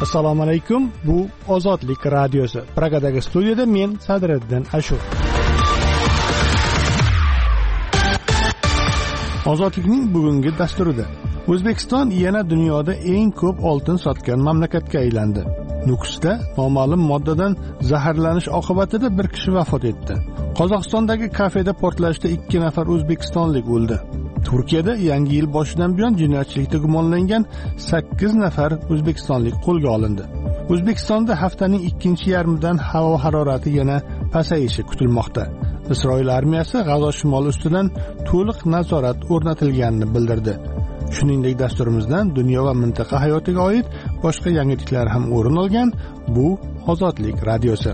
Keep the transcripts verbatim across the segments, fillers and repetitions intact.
Assalomu alaykum. Bu Ozodlik radiosi. Pragadagi studiyada men Sadriddin Ashur. Ozodlikning bugungi dasturida O'zbekiston yana dunyoda eng ko'p oltin sotgan mamlakatga aylandi. Nukusda noma'lum moddadan zaharlanish oqibatida bir kishi vafot etdi. Qozog'istondagi kafeda portlashda ikki nafar o'zbekistonlik o'ldi. Turkiyada yangi yil boshidan buyon jinoyatchilikda gumonlangan sakkiz nafar o'zbekistonlik qo'lga olindi. O'zbekistonda haftaning ikkinchi yarmidan havo harorati yana pasayishi kutilmoqda. Isroil armiyasi G'azo shimoli ustidan to'liq nazorat o'rnatilganini bildirdi. Shuningdek, dasturimizdan dunyo va mintaqa hayotiga oid boshqa yangiliklar ham o'rin olgan. Bu Ozodlik radiosi.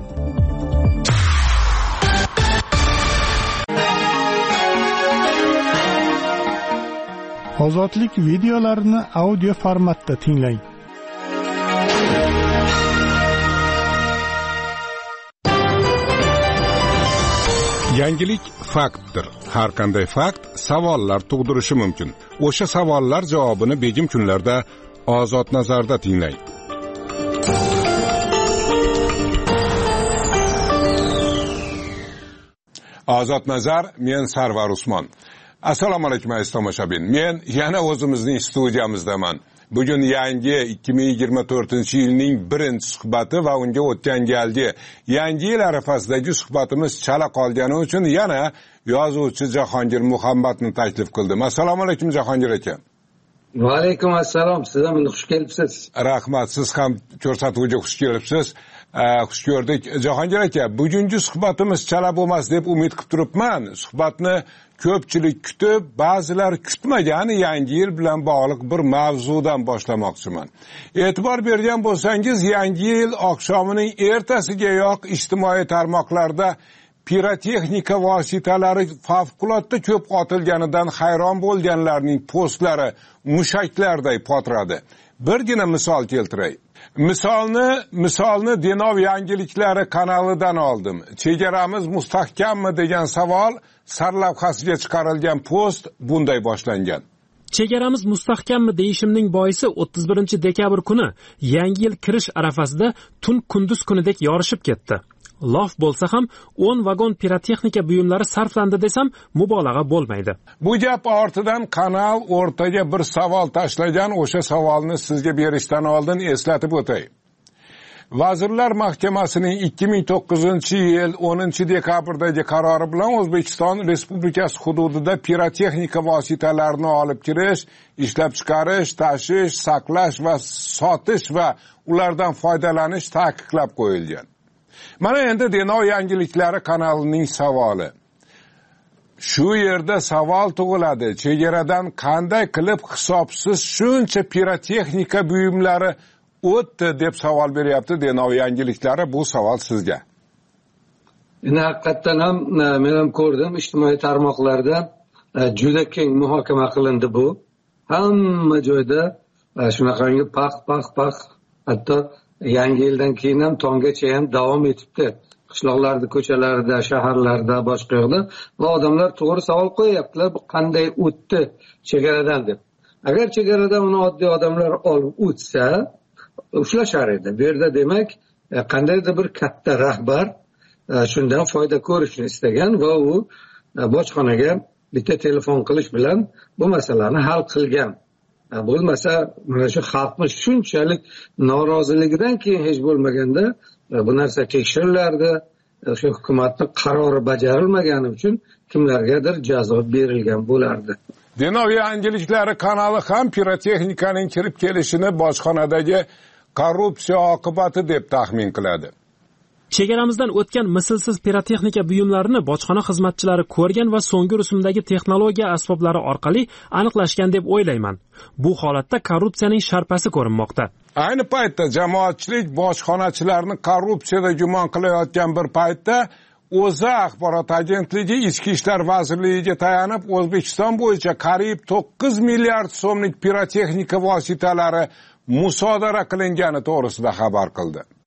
Ozodlik videolarini audio formatda tinglang. Yangilik faktdir. Har qanday fakt savollar tug'dirishi mumkin. O'sha savollar javobini begim kunlarda Ozod nazarda tinglang. Ozod nazar, men Sarvar Usmon. Assalomu alaykum aziz tomoshabin. Men yana o'zimizning studiyamizdaman. Bugun yangi ikki ming yigirma to'rtinchi yilning birinchi suhbati va unga o'tgan galgi yangi yil arafasidagi suhbatimiz chala qolgani uchun yana yozuvchi Jahongir Muhammadni taklif qildim. Assalomu alaykum Jahongir aka. Va alaykum assalom. Siz ham xush kelibsiz. Rahmat, siz ham ko'rsatuvga xush kelibsiz. Xush ko'rdik. Jahongir aka, bugungi suhbatimiz chala bo'lmas deb umid qilib turibman. Suhbatni ko'pchilik kutib, ba'zilar kutmagan yangi yil bilan bog'liq bir mavzudan boshlamoqchiman. E'tibor bergan bo'lsangiz, yangi yil oqshomining ertasigayoq ijtimoiy tarmoqlarda pirotexnika vositalari favqulodda ko'p otilganidan hayron bo'lganlarning postlari mushaklarday potradi. Birgina misol keltiray. Misolni, misolni Denov yangiliklari kanalidan oldim. Chegaramiz mustahkammi degan savol sarlavhasiga chiqarilgan post bunday boshlangan. Chegaramiz mustahkammi deyishimning boisi o'ttiz birinchi dekabr kuni yangi yil kirish arafasida tun kunduz kunidek yorishib ketdi. Lof bo'lsa ham o'n vagon pirotexnika buyumlari sarflandi desam mubolag'a bo'lmaydi. Bu gap ortidan kanal o'rtaga bir savol tashlagan, o'sha savolni sizga berishdan oldin eslatib o'tay. Vazirlar Mahkamasining ikki ming to'qqizinchi yil o'ninchi dekabrdagi qarori bilan O'zbekiston Respublikasi hududida pirotexnika vositalarini olib kirish, ishlab chiqarish, tashish, saqlash va sotish va ulardan foydalanish taqiqlab qo'yilgan. Mana endi Denov yangiliklari kanalining savoli. Shu yerda savol tug'iladi. Chegaradan qanday qilib hisobsiz shuncha pirotexnika buyumlari o'tdi deb savol beryapti Denov yangiliklari. Bu savol sizga. Endi haqiqatdan ham men ham ko'rdim, ijtimoiy tarmoqlarda juda keng muhokama qilindi bu. Hamma joyda shunaqangi pax pax pax, hatto yangi yildan keyin ham tonggacha ham davom etibdi. Qishloqlarda, ko'chalarda, shaharlarda, boshqa yoqda va odamlar to'g'ri savol qo'yaptilar, bu qanday o'tdi chegaradan deb. Agar chegaradan uni oddiy odamlar olib o'tsa, ushlashar edi. Bu yerda demak, qandaydir bir katta rahbar shundan foyda ko'rishni istagan va u bojxonaga bitta telefon qilish bilan bu masalani hal qilgan. Bo'lmasa, mana shu xalqni shunchalik noroziligidan keyin hech bo'lmaganda bu narsa tekshirilardi. O'sha hukumatning qarori bajarilmagani uchun kimlargadir jazo berilgan bo'lardi. Denov yangiliklari kanali ham pirotexnikaning kirib kelishini bojxonadagi korrupsiya oqibati deb taxmin qiladi. Chegaramizdan o'tgan mislsiz pirotexnika buyumlarini bojxona xizmatchilari ko'rgan va so'nggi rusumdagi texnologiya asboblari orqali aniqlashgan deb o'ylayman. Bu holatda korrupsiyaning sharpasi ko'rinmoqda. Ayni paytda jamoatchilik bojxonachilarni korrupsiyada gumon qilayotgan bir paytda O'zA axborot agentligi Ichki ishlar vazirligiga tayanib O'zbekiston bo'yicha qariyb to'qqiz milliard so'mlik pirotexnika vositalari musodara qilingani to'g'risida xabar qildi.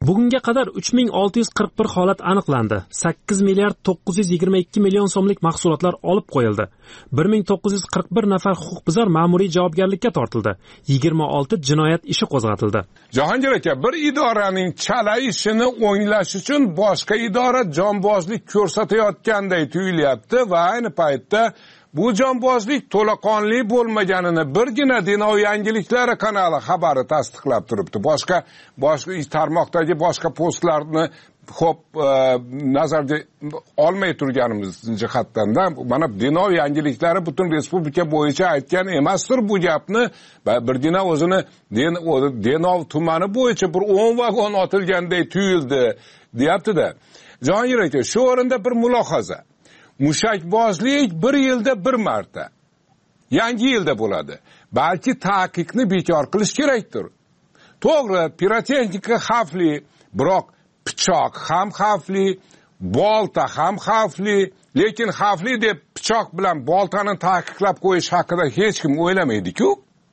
Bugunga qadar uch ming olti yuz qirq bir holat aniqlandi. sakkiz milliard to'qqiz yuz yigirma ikki million so'mlik mahsulotlar olib qo'yildi. bir ming to'qqiz yuz qirq bir nafar huquqbuzar ma'muriy javobgarlikka tortildi. yigirma olti jinoyat ishi qo'zg'atildi. Jahongir aka, bir idoraning chala ishini o'nglash uchun boshqa idora jonbozlik ko'rsatayotganday tuyulyapti va ayni paytda bu jonbozlik to'laqonli bo'lmaganini birgina Dinov yangiliklari kanali xabari tasdiqlab turibdi. Boshqa boshqa tarmoqdagi boshqa postlarni xo'p nazarga olmay turganimiz jihatdan mana Dinov yangiliklari butun respublika bo'yicha aytgan emasdir bu gapni. Birgina o'zini Dinov tumani bo'yicha bir o'n vagon otilganday tuyuldi, deyapti-da. Jahongir aka, shu o'rinda bir mulohaza. Mushakbozlik bir yilda bir marta, yangi yilda bo'ladi. Balki taqiqni bekor qilish kerakdir. To'g'ri, pirotexnika xavfli, biroq pichoq ham xavfli, bolta ham xavfli, lekin xavfli deb pichoq bilan boltani taqiqlab qo'yish haqida hech kim o'ylamaydi-ku.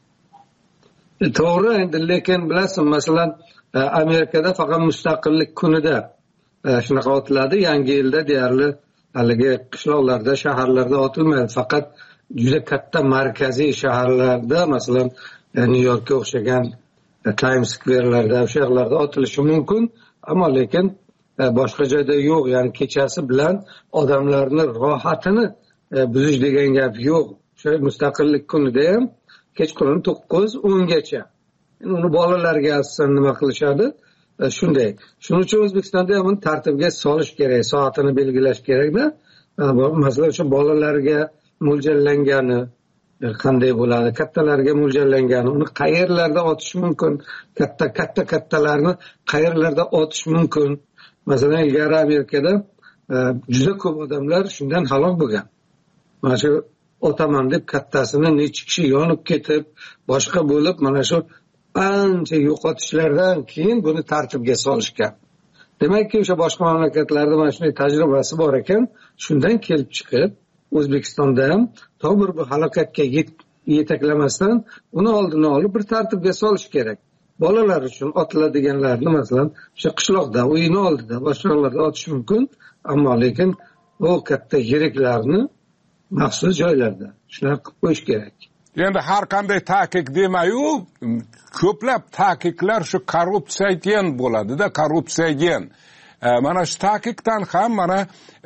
To'g'ri, endi lekin bilasizmi, masalan, Amerikada faqat mustaqillik kunida shunaqa otiladi, yangi yilda deyarli haligi qishloqlarda, shaharlarda otilmaydi. Faqat juda katta markaziy shaharlarda, masalan, New Yorkka o'xshagan Times Square'larda, o'sha yerlarda otilishi mumkin, ammo lekin boshqa joyda yo'q. Ya'ni kechasi bilan odamlarni rohatini buzish degan gap yo'q. O'sha mustaqillik kunida ham kechqurun to'qqiz o'ngacha. Uni bolalarga asosan nima qilishadi? Shunday. Shuning uchun O'zbekistonda ham uni tartibga solish kerak, soatini belgilash kerak-da. Masalan, o'sha bolalarga mo'ljallangani qanday bo'ladi, kattalarga mo'ljallangani, uni qayerlarda otish mumkin, katta katta kattalarni qayerlarda otish mumkin. Masalan, ilgari Amerikada juda ko'p odamlar shundan halok bo'lgan. Mana shu otaman deb kattasini necha kishi yonib ketib, boshqa bo'lib, mana shu ancha yo'qotishlardan keyin buni tartibga solishgan. Demakki, o'sha boshqa mamlakatlarda mana shunday tajribasi bor ekan, shundan kelib chiqib O'zbekistonda ham to bir halokatga yetaklamasdan uni oldini olib bir tartibga solish kerak. Bolalar uchun otiladiganlarni masalan o'sha qishloqda, uyini oldida, boshqa joylarda otish mumkin, ammo lekin bu katta yiriklarni maxsus joylarda shular qilib qo'yish kerak. Endi har qanday taqiq demayu, ko'plab taqiqlar shu korrupsiyaga bo'ladi-da, korrupsiyaga. Mana shu taqiqdan ham mana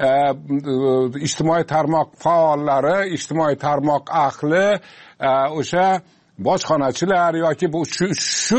ijtimoiy tarmoq faollari, ijtimoiy tarmoq ahli, o'sha bojxonachilar yoki bu shu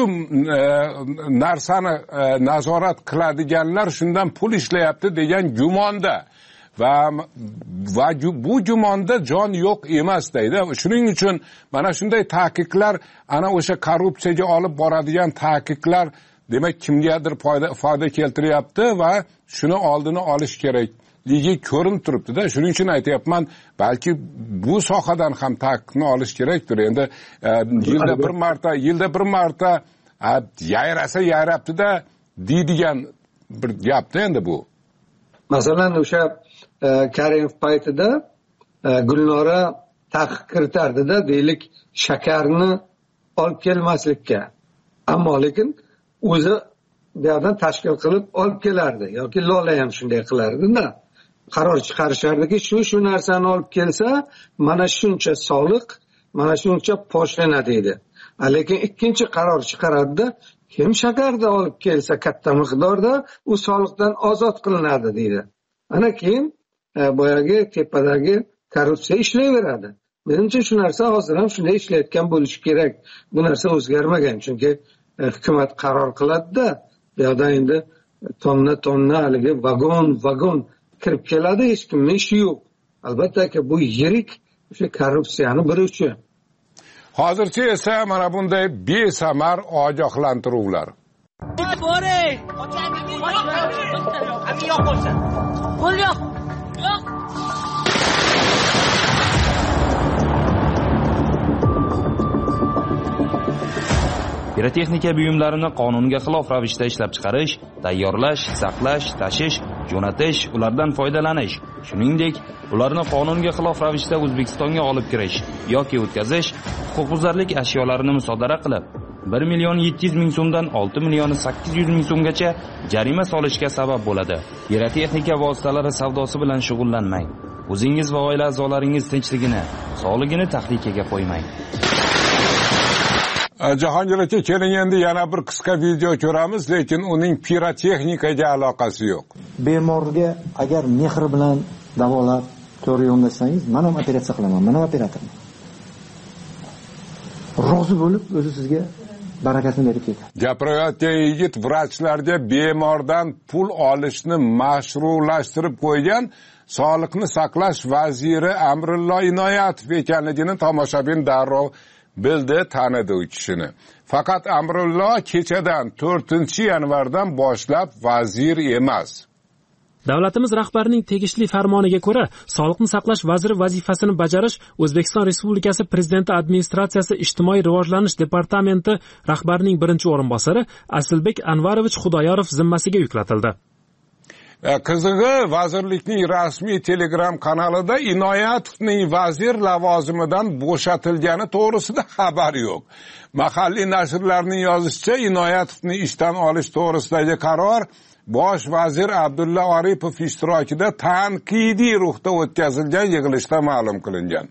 narsani nazorat qiladiganlar shundan pul ishlayapti degan gumonda. Va va bu gumonda jon yo'q emas deydi. Shuning uchun mana shunday taqiqlar, ana o'sha korrupsiyaga olib boradigan taqiqlar demak kimgadir foyda foyda keltiryapti va shuni oldini olish kerakligi ko'rinib turibdi-da. Shuning uchun aytayapman, balki bu sohadan ham taqiqni olish kerakdir. Endi yilda bir marta, yilda bir marta yayrasa yayrabdi-da deydigan bir gapda endi bu. Masalan, o'sha Karimov paytida Gulnora taqiq kiritardi-da, deylik, shakarni olib kelmaslikka. Ammo lekin o'zi bu yerdan tashkil qilib olib kelardi yoki Lola ham shunday qilardi-da. Qaror chiqarishardiki, shu shu narsani olib kelsa, mana shuncha soliq, mana shuncha poshna deydi. Lekin ikkinchi qaror chiqaradi-da, kim shakarda olib kelsa katta miqdorda, u soliqdan ozod qilinadi deydi. Ana keyin boyagi tepadagi korrupsiya ishlayveradi. Menimcha shu narsa hozir ham shunday ishlayotgan bo'lishi kerak. Bu narsa o'zgarmagan, chunki hukumat qaror qiladi-da, bu yerda endi tonna tonna haligi vagon vagon kirib keladi, hech kimning ishi yo'q. Albatta bu yirik o'sha korrupsiyani bir uchi. Hozircha esa mana bunday besamar ogohlantiruvlar. Pirotexnika buyumlarini qonunga xilof ravishda ishlab chiqarish, tayyorlash, saqlash, tashish, jo'natish, ulardan foydalanish, shuningdek, ularni qonunga xilof ravishda O'zbekistonga olib kirish yoki o'tkazish, huquqbuzarlik ashyolarini musodara qilib, bir million yetti yuz ming so'mdan olti million sakkiz yuz ming so'mgacha jarima solishga sabab bo'ladi. Pirotexnika vositalari savdosi bilan shug'ullanmang. O'zingiz va oila a'zolaringiz tinchligini, sog'ligini tahlikaga qo'ymang. Jahongir aka, keling endi yana bir qisqa video ko'ramiz, lekin uning pirotexnikaga aloqasi yo'q. Bemorga agar mehr bilan davolab to'g'ri yondashsangiz, men ham operatsiya qilaman, men ham operatorman. Rozi bo'lib, o'zi sizga barakasini berib ketadi. Gapirayotgan yigit vrachlarga bemordan pul olishni mashru'lashtirib qo'ygan Sog'liqni saqlash vaziri Amrullo Inoyatov ekanligini tomoshabin darrov bildi, tanidi u kishini. Faqat Amrullo kechadan to'rtinchi yanvardan boshlab vazir emas. Davlatimiz rahbarining tegishli farmoniga ko'ra, Sog'liqni saqlash vaziri vazifasini bajarish O'zbekiston Respublikasi Prezidenti administratsiyasi ijtimoiy rivojlanish departamenti rahbarining birinchi o'rinbosari Asilbek Anvarovich Xudoyorov zimmasiga yuklatildi. Qizig'i, vazirlikning rasmiy Telegram kanalida Inoyatovning vazir lavozimidan bo'shatilgani to'g'risida xabar yo'q. Mahalliy nashrlarning yozishicha, Inoyatovni ishdan olish to'g'risidagi qaror Bosh vazir Abdulla Aripov ishtirokida tanqidiy ruhda o'tkazilgan yig'ilishda ma'lum qilingan.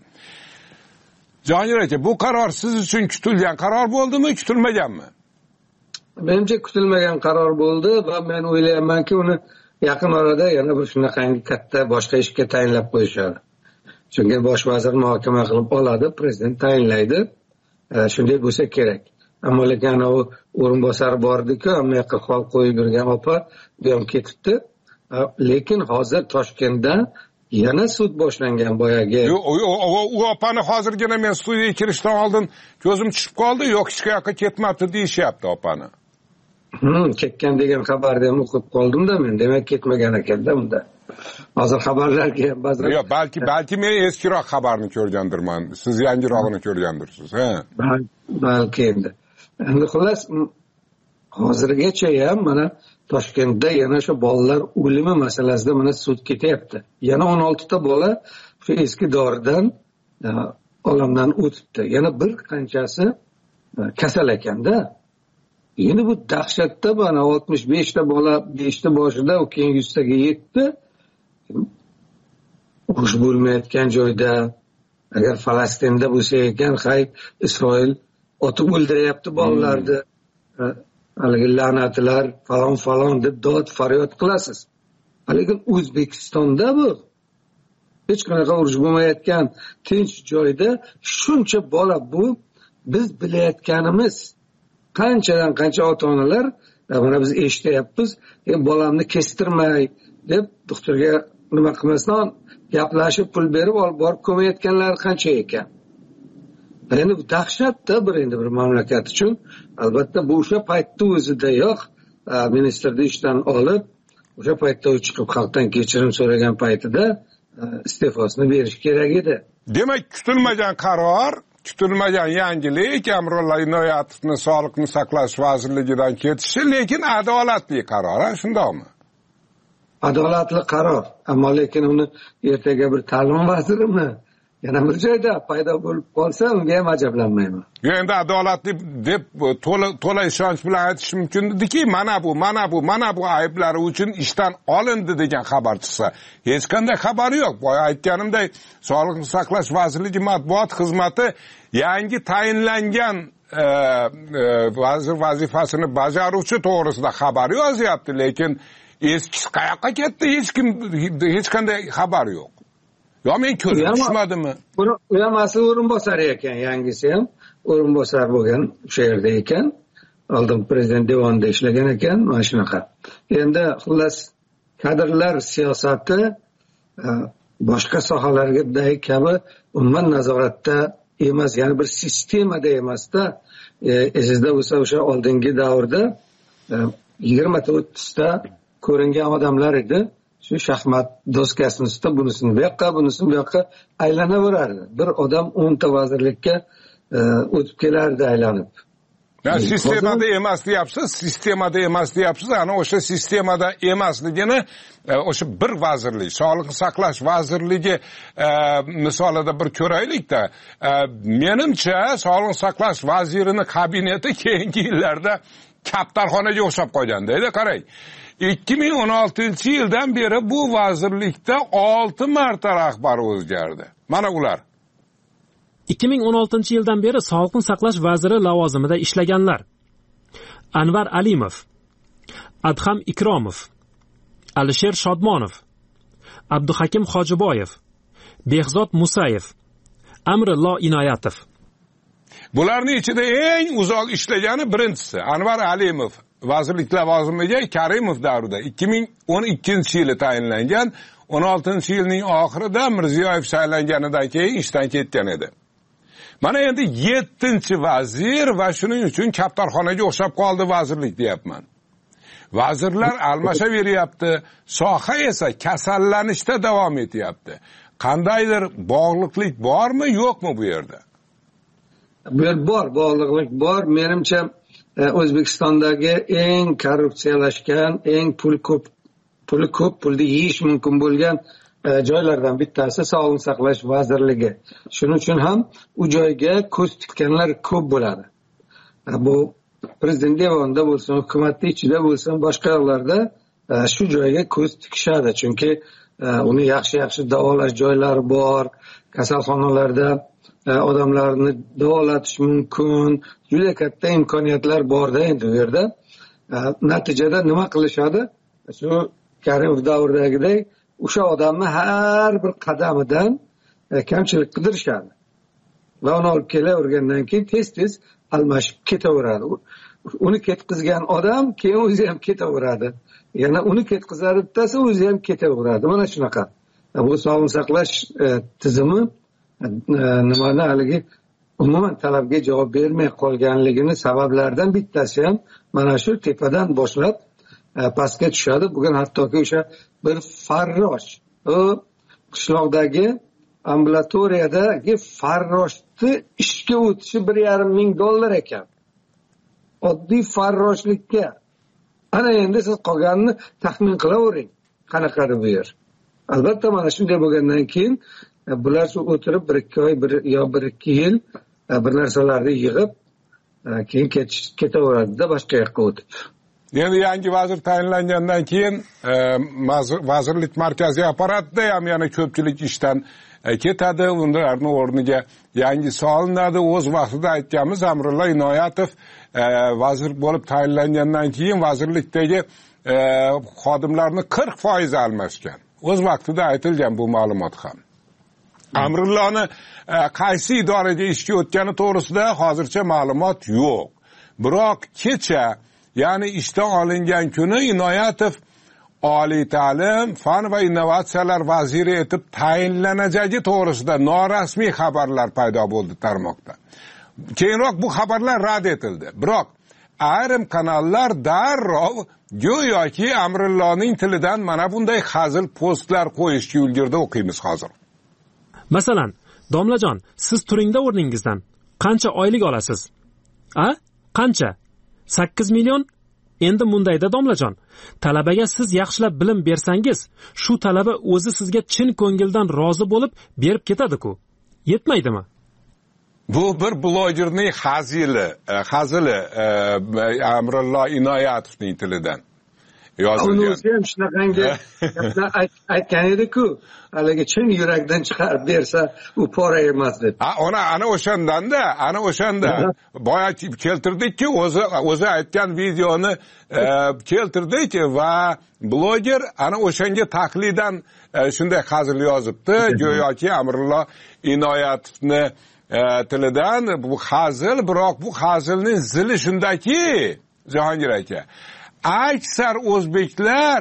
Jahongir aka, bu qaror siz uchun kutilgan qaror bo'ldimi, kutilmaganmi? Menimcha kutilmagan qaror bo'ldi va men o'ylaymanki, uni yaqin orada yana bir shunaqangi katta boshqa ishga tayinlab qo'yishadi. Chunki bosh vazir muhokama qilib oladi, prezident tayinlaydi. Shunday bo'lsa kerak. Ammo lekin u o'rinbosar bordi-ku, ammo yoqqa hol qo'yib yurgan opa bu ham ketibdi. Lekin hozir Toshkentda yana sud boshlangan boyagi. U opani hozirgina men studiyaga kirishdan oldin ko'zim tushib qoldi, yo'q hech qayerga ketmabdi deyishyapti opani. Hmm, ketgan degan xabarni ham o'qib qoldim-da men. Demak ketmagan ekan-da unda. Hozir xabarlarga ba'zan yo'q, balki balki men eskiroq xabarni ko'rgandirman. Siz yangirog'ini ko'rgandirsiz, ha? Balki endi. Endi xullas hozirgacha ham mana Toshkentda yana shu bolalar o'limi masalasida mana sud ketyapti. Yana o'n olti ta bola shu eski doridan olamdan o'tibdi. Yana bir qanchasi kasal ekanda. Endi bu dahshatda mana oltmish besh ta bola besh ta boshida, u keyin yuz taga yetdi. Urush bo'lmayotgan joyda, agar Falastinda bo'lsa ekan, hay Isroil otib o'ldiryapti bolalarni. Haligi la'natlar falon falon deb dod faryod qilasiz. Lekin O'zbekistonda bu hech qanaqa urush bo'lmayotgan tinch joyda shuncha bola, bu biz bilayotganimiz. Qanchadan qancha ota-onalar mana biz eshityapmiz, bolamni kestirmay deb doktorga nima qilmasdan gaplashib pul berib olib borib ko'mayotganlar qancha ekan. Endi bu dahshatda bir endi bir mamlakat uchun. Albatta bu o'sha paytda o'zida yo'q, ministerni ishdan olib, o'sha paytda u chiqib xalqdan kechirim so'ragan paytida iste'fosini berish kerak edi. Demak, kutilmagan qaror, kutilmagan yangilik Amrullo Inoyatovni Sog'liqni saqlash vazirligidan ketishi, lekin adolatli qaror, shundaymi? Adolatli qaror, ammo lekin uni ertaga bir ta'lim vazirimi yana bir joyda paydo bo'lib qolsa, unga ham ajablanmayman. Endi adolatli deb to'la to'la ishonch bilan aytish mumkin ediki, mana bu, mana bu, mana bu ayblari uchun ishdan olindi degan xabar chiqsa, hech qanday xabari yo'q. Boya aytganimdek, Sog'liqni saqlash vazirligi matbuot xizmati yangi tayinlangan e, e, vazir vazifasini bajaruvchi to'g'risida xabar yozyapti, lekin eskisi qayoqqa ketdi, hech kim hech qanday xabar yo'q. Yo men ko'zim tushmadimi? Buni u ham asli o'rinbosar ekan, yangisi ham o'rinbosar bo'lgan o'sha yerda ekan. Oldin prezident devonida ishlagan ekan, mana shunaqa. Endi xullas kadrlar siyosati boshqa sohalardagi kabi umuman nazoratda emas, ya'ni bir sistemada emasda. Esingizda bo'lsa, o'sha oldingi davrda yigirma ta o'ttiz ta ko'ringan odamlar edi. Shu shaxmat doskasini ustida bunisini bu yoqqa, bunisini bu yoqqa aylanaverardi. Bir odam o'n ta vazirlikka o'tib kelardi aylanib. Ya sistemada emas deyapsiz, sistemada emas deyapsiz. Ana o'sha sistemada emasligini o'sha bir vazirlik, Sog'liqni saqlash vazirligi misolida bir ko'raylik-da. Menimcha, Sog'liqni saqlash vazirining kabineti keyingi yillarda kaptarxonaga o'xshab qolganda-da, qarang. ikki ming o'n oltinchi yildan beri bu vazirlikda olti marta rahbar o'zgardi. Mana ular. ikki ming o'n oltinchi yildan beri Sog'liqni saqlash vaziri lavozimida ishlaganlar: Anvar Alimov, Adham Ikromov, Alisher Shodmonov, Abduhakim Hojiboyev, Behzod Musayev, Amrillo Inoyatov. Bularning ichida eng uzoq ishlagani birinchisi Anvar Alimov vazirlik lavozimiga Karimov davrida ikki ming o'n ikkinchi yili tayinlangan, o'n oltinchi yilning oxirida Mirziyoyev saylanganidan keyin ishdan ketgan edi. Mana endi yettinchi vazir va shuning uchun kaptarxonaga o'xshab qoldi vazirlik deyapman. Vazirlar almashaveryapti, soha esa kasallanishda davom etyapti. Qandaydir bog'liqlik bormi, yo'qmi bu yerda? Bu yer bor, bog'liqlik bor. Menimcha O'zbekistondagi eng korrupsiyalashgan, eng pul ko'p, puli ko'p, pulni yeyish mumkin bo'lgan joylardan bittasi Sog'liqni saqlash vazirligi. Shuning uchun ham u joyga ko'z tikkanlar ko'p bo'ladi. Bu prezident devonida bo'lsin, hukumatning ichida bo'lsin, boshqa yoqlarda shu joyga ko'z tikishadi. Chunki uni yaxshi-yaxshi davolash joylari bor, kasalxonalarda odamlarni davolatish mumkin, juda katta imkoniyatlar borda endi u yerda. Natijada nima qilishadi? Shu Karimov davridagidek o'sha odamni har bir qadamidan kamchilik qidirishadi. Va uni olib kelavergandan keyin tez-tez almashib ketaveradi. Uni ketkizgan odam keyin o'zi ham ketaveradi. Yana uni ketkizadi bittasi, o'zi ham ketaveradi. Mana shunaqa. Bu sog'liqni saqlash tizimi nimani haligi umuman talabga javob bermay qolganligini sabablaridan bittasi ham mana shu tepadan boshlab pastga tushadi. Bugun hattoki o'sha bir farrosh, u qishloqdagi ambulatoriyadagi farroshni ishga o'tishi bir yarim ming dollar ekan. Oddiy farroshlikka. Ana endi siz qolganini taxmin qilavering. Qanaqadir bu yer. Albatta mana shunday bo'lgandan keyin bular shu o'tirib bir ikki oy bir yo bir ikki yil bir narsalarni yig'ib keyin ketaveradi-da boshqa yoqqa o'tib. Endi yangi vazir tayinlangandan keyin vazirlik markaziy apparatida ham yana ko'pchilik ishdan ketadi. Ularning o'rniga yangi solinadi. O'z vaqtida aytganimiz Amrillo Inoyatov vazir bo'lib tayinlangandan keyin vazirlikdagi xodimlarning qirq foiz almashgan. O'z vaqtida aytilgan bu ma'lumot ham. Amrilloni qaysi idoraga ishga o'tgani to'g'risida hozircha ma'lumot yo'q. Biroq kecha, ya'ni ishdan olingan kuni Inoyatov oliy ta'lim, fan va innovatsiyalar vaziri etib tayinlanajagi to'g'risida norasmiy xabarlar paydo bo'ldi tarmoqda. Keyinroq bu xabarlar rad etildi. Biroq ayrim kanallar darrov go'yoki Amrilloning tilidan mana bunday hazil postlar qo'yishga ulgurdi, o'qiymiz hozir. Masalan, domlajon, siz turingda o'rningizdan qancha oylik olasiz? A? Qancha? sakkiz million? Endi mundayda domlajon, talabaga siz yaxshilab bilim bersangiz, shu talaba o'zi sizga chin ko'ngildan rozi bo'lib berib ketadi-ku. Yetmaydimi? Bu bir blogerning hazili, hazili Amrillo Inoyatovning tilidan yozilgan. O'zi ham shunaqangi aytgan edi-ku, haligi chin yurakdan chiqarib bersa, u pora emas deb. Ha, ona ana o'shandanda, ana o'shanda boya keltirdikki, o'zi o'zi aytgan videoni keltirdik va bloger ana o'shanga taqlidan shunday hazil yozibdi, go'yoki Amrillo Inoyatovni tilidan bu hazil, biroq bu hazilning zili shundaki, Jahongir aka, aksar o'zbeklar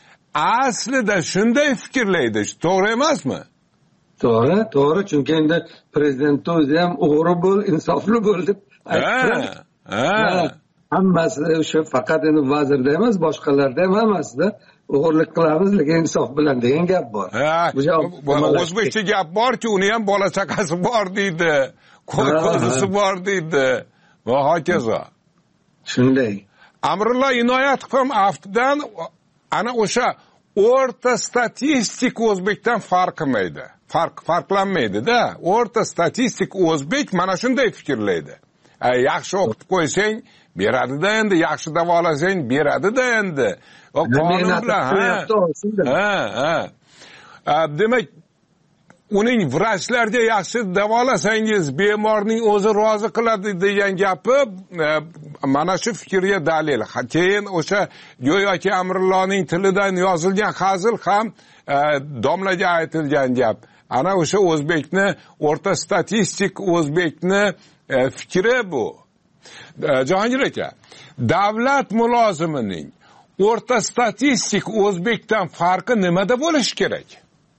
aslida shunday fikrlaydi, to'g'ri emasmi? To'g'ri, to'g'ri, chunki endi prezident o'zi ham o'g'ri bo'l, insofli bo'l deb aytdi. Ha, hammasi o'sha faqat endi vazirda emas, boshqalarda ham hammasida o'g'irlik qilamiz, lekin insof bilan degan gap bor. O'zbekcha gap borki, uni ham bola chaqasi bor deydi, qo'y-qo'zisi bor deydi va hokazo. shunday. Amrullo Inoyatov ham aftidan ana o'sha o'rta statistik o'zbekdan farqlamaydi. Farq farqlanmaydi-da. O'rta statistik o'zbek mana shunday fikrlaydi. Yaxshi o'qitib qo'ysang, beradi-da endi, yaxshi davolasang, beradi-da endi. O qonun bilan, ha, ha. Demak, uning vrachlarga yaxshi davolasangiz, bemorning o'zi rozi qiladi degan gapi mana shu fikrga dalil. Keyin o'sha go'yoki Amrulloning tilidan yozilgan hazil ham domlaga aytilgan gap. Ana o'sha o'zbekni, o'rta statistik o'zbekni fikri bu. Jahongir aka, davlat mulozimining o'rta statistik o'zbekdan farqi nimada bo'lishi kerak?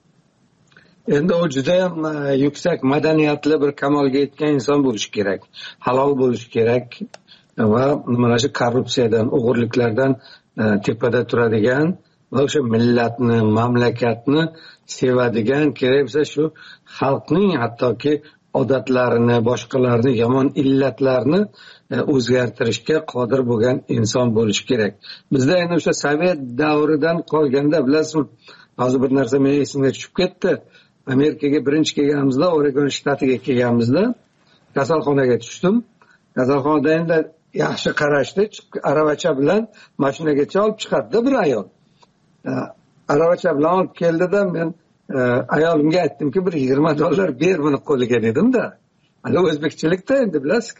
Endi u juda ham yuksak madaniyatli bir kamolga yetgan inson bo'lishi kerak. Halol bo'lishi kerak va mana shu korrupsiyadan, o'g'irliklardan tepada turadigan va o'sha millatni, mamlakatni sevadigan, kerak bo'lsa shu xalqning hattoki odatlarini, boshqalarni yomon illatlarni o'zgartirishga qodir bo'lgan inson bo'lishi kerak. Bizda endi o'sha sovet davridan qolganda, bilasizmi, hozir bir narsa mening esimga tushib ketdi. Amerikaga birinchi kelganimizda, Oregon shtatiga kelganimizda kasalxonaga tushdim. Kasalxonada endi yaxshi qarashdi, aravacha bilan mashinagacha olib chiqadi bir ayol. Aravacha bilan olib keldida men ayolimga aytdimki, bir yigirma dollar ber buni qo'liga dedim-da. Hali o'zbekchilikda endi bilasizki,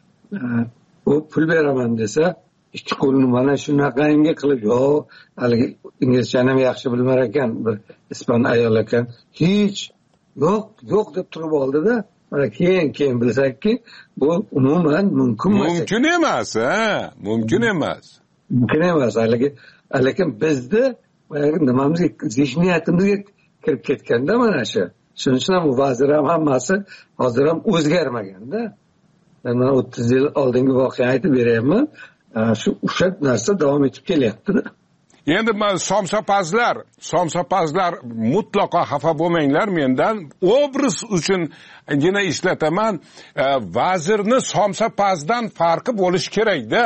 u pul beraman desa, ikki qo'lini mana shunaqangi qilib, yo'q, haligi inglizchani ham yaxshi bilmar ekan, bir ispan ayol ekan, hech yo'q, yo'q deb turib oldi-da. Mana keyin keyin bilsakki, bu umuman mumkin emas. Mumkin emas, ha, mumkin emas. Mumkin emas, haligi, lekin bizda nimamizga, zehniyatimizga kirib ketganda mana shu. Shuning uchun ham vazir ham hammasi hozir ham o'zgarmaganda. Men o'ttiz yil oldingi voqeani aytib beryapman. Shu o'sha narsa davom etib kelyapti-da. Endi somsapazlar, somsapazlar mutlaqo xafa bo'lmanglar mendan. Obraz uchun yana ishlataman. Vazirni somsapazdan farqi bo'lishi kerak-da.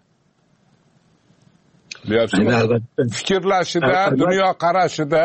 Fikrlashida, dunyo qarashida,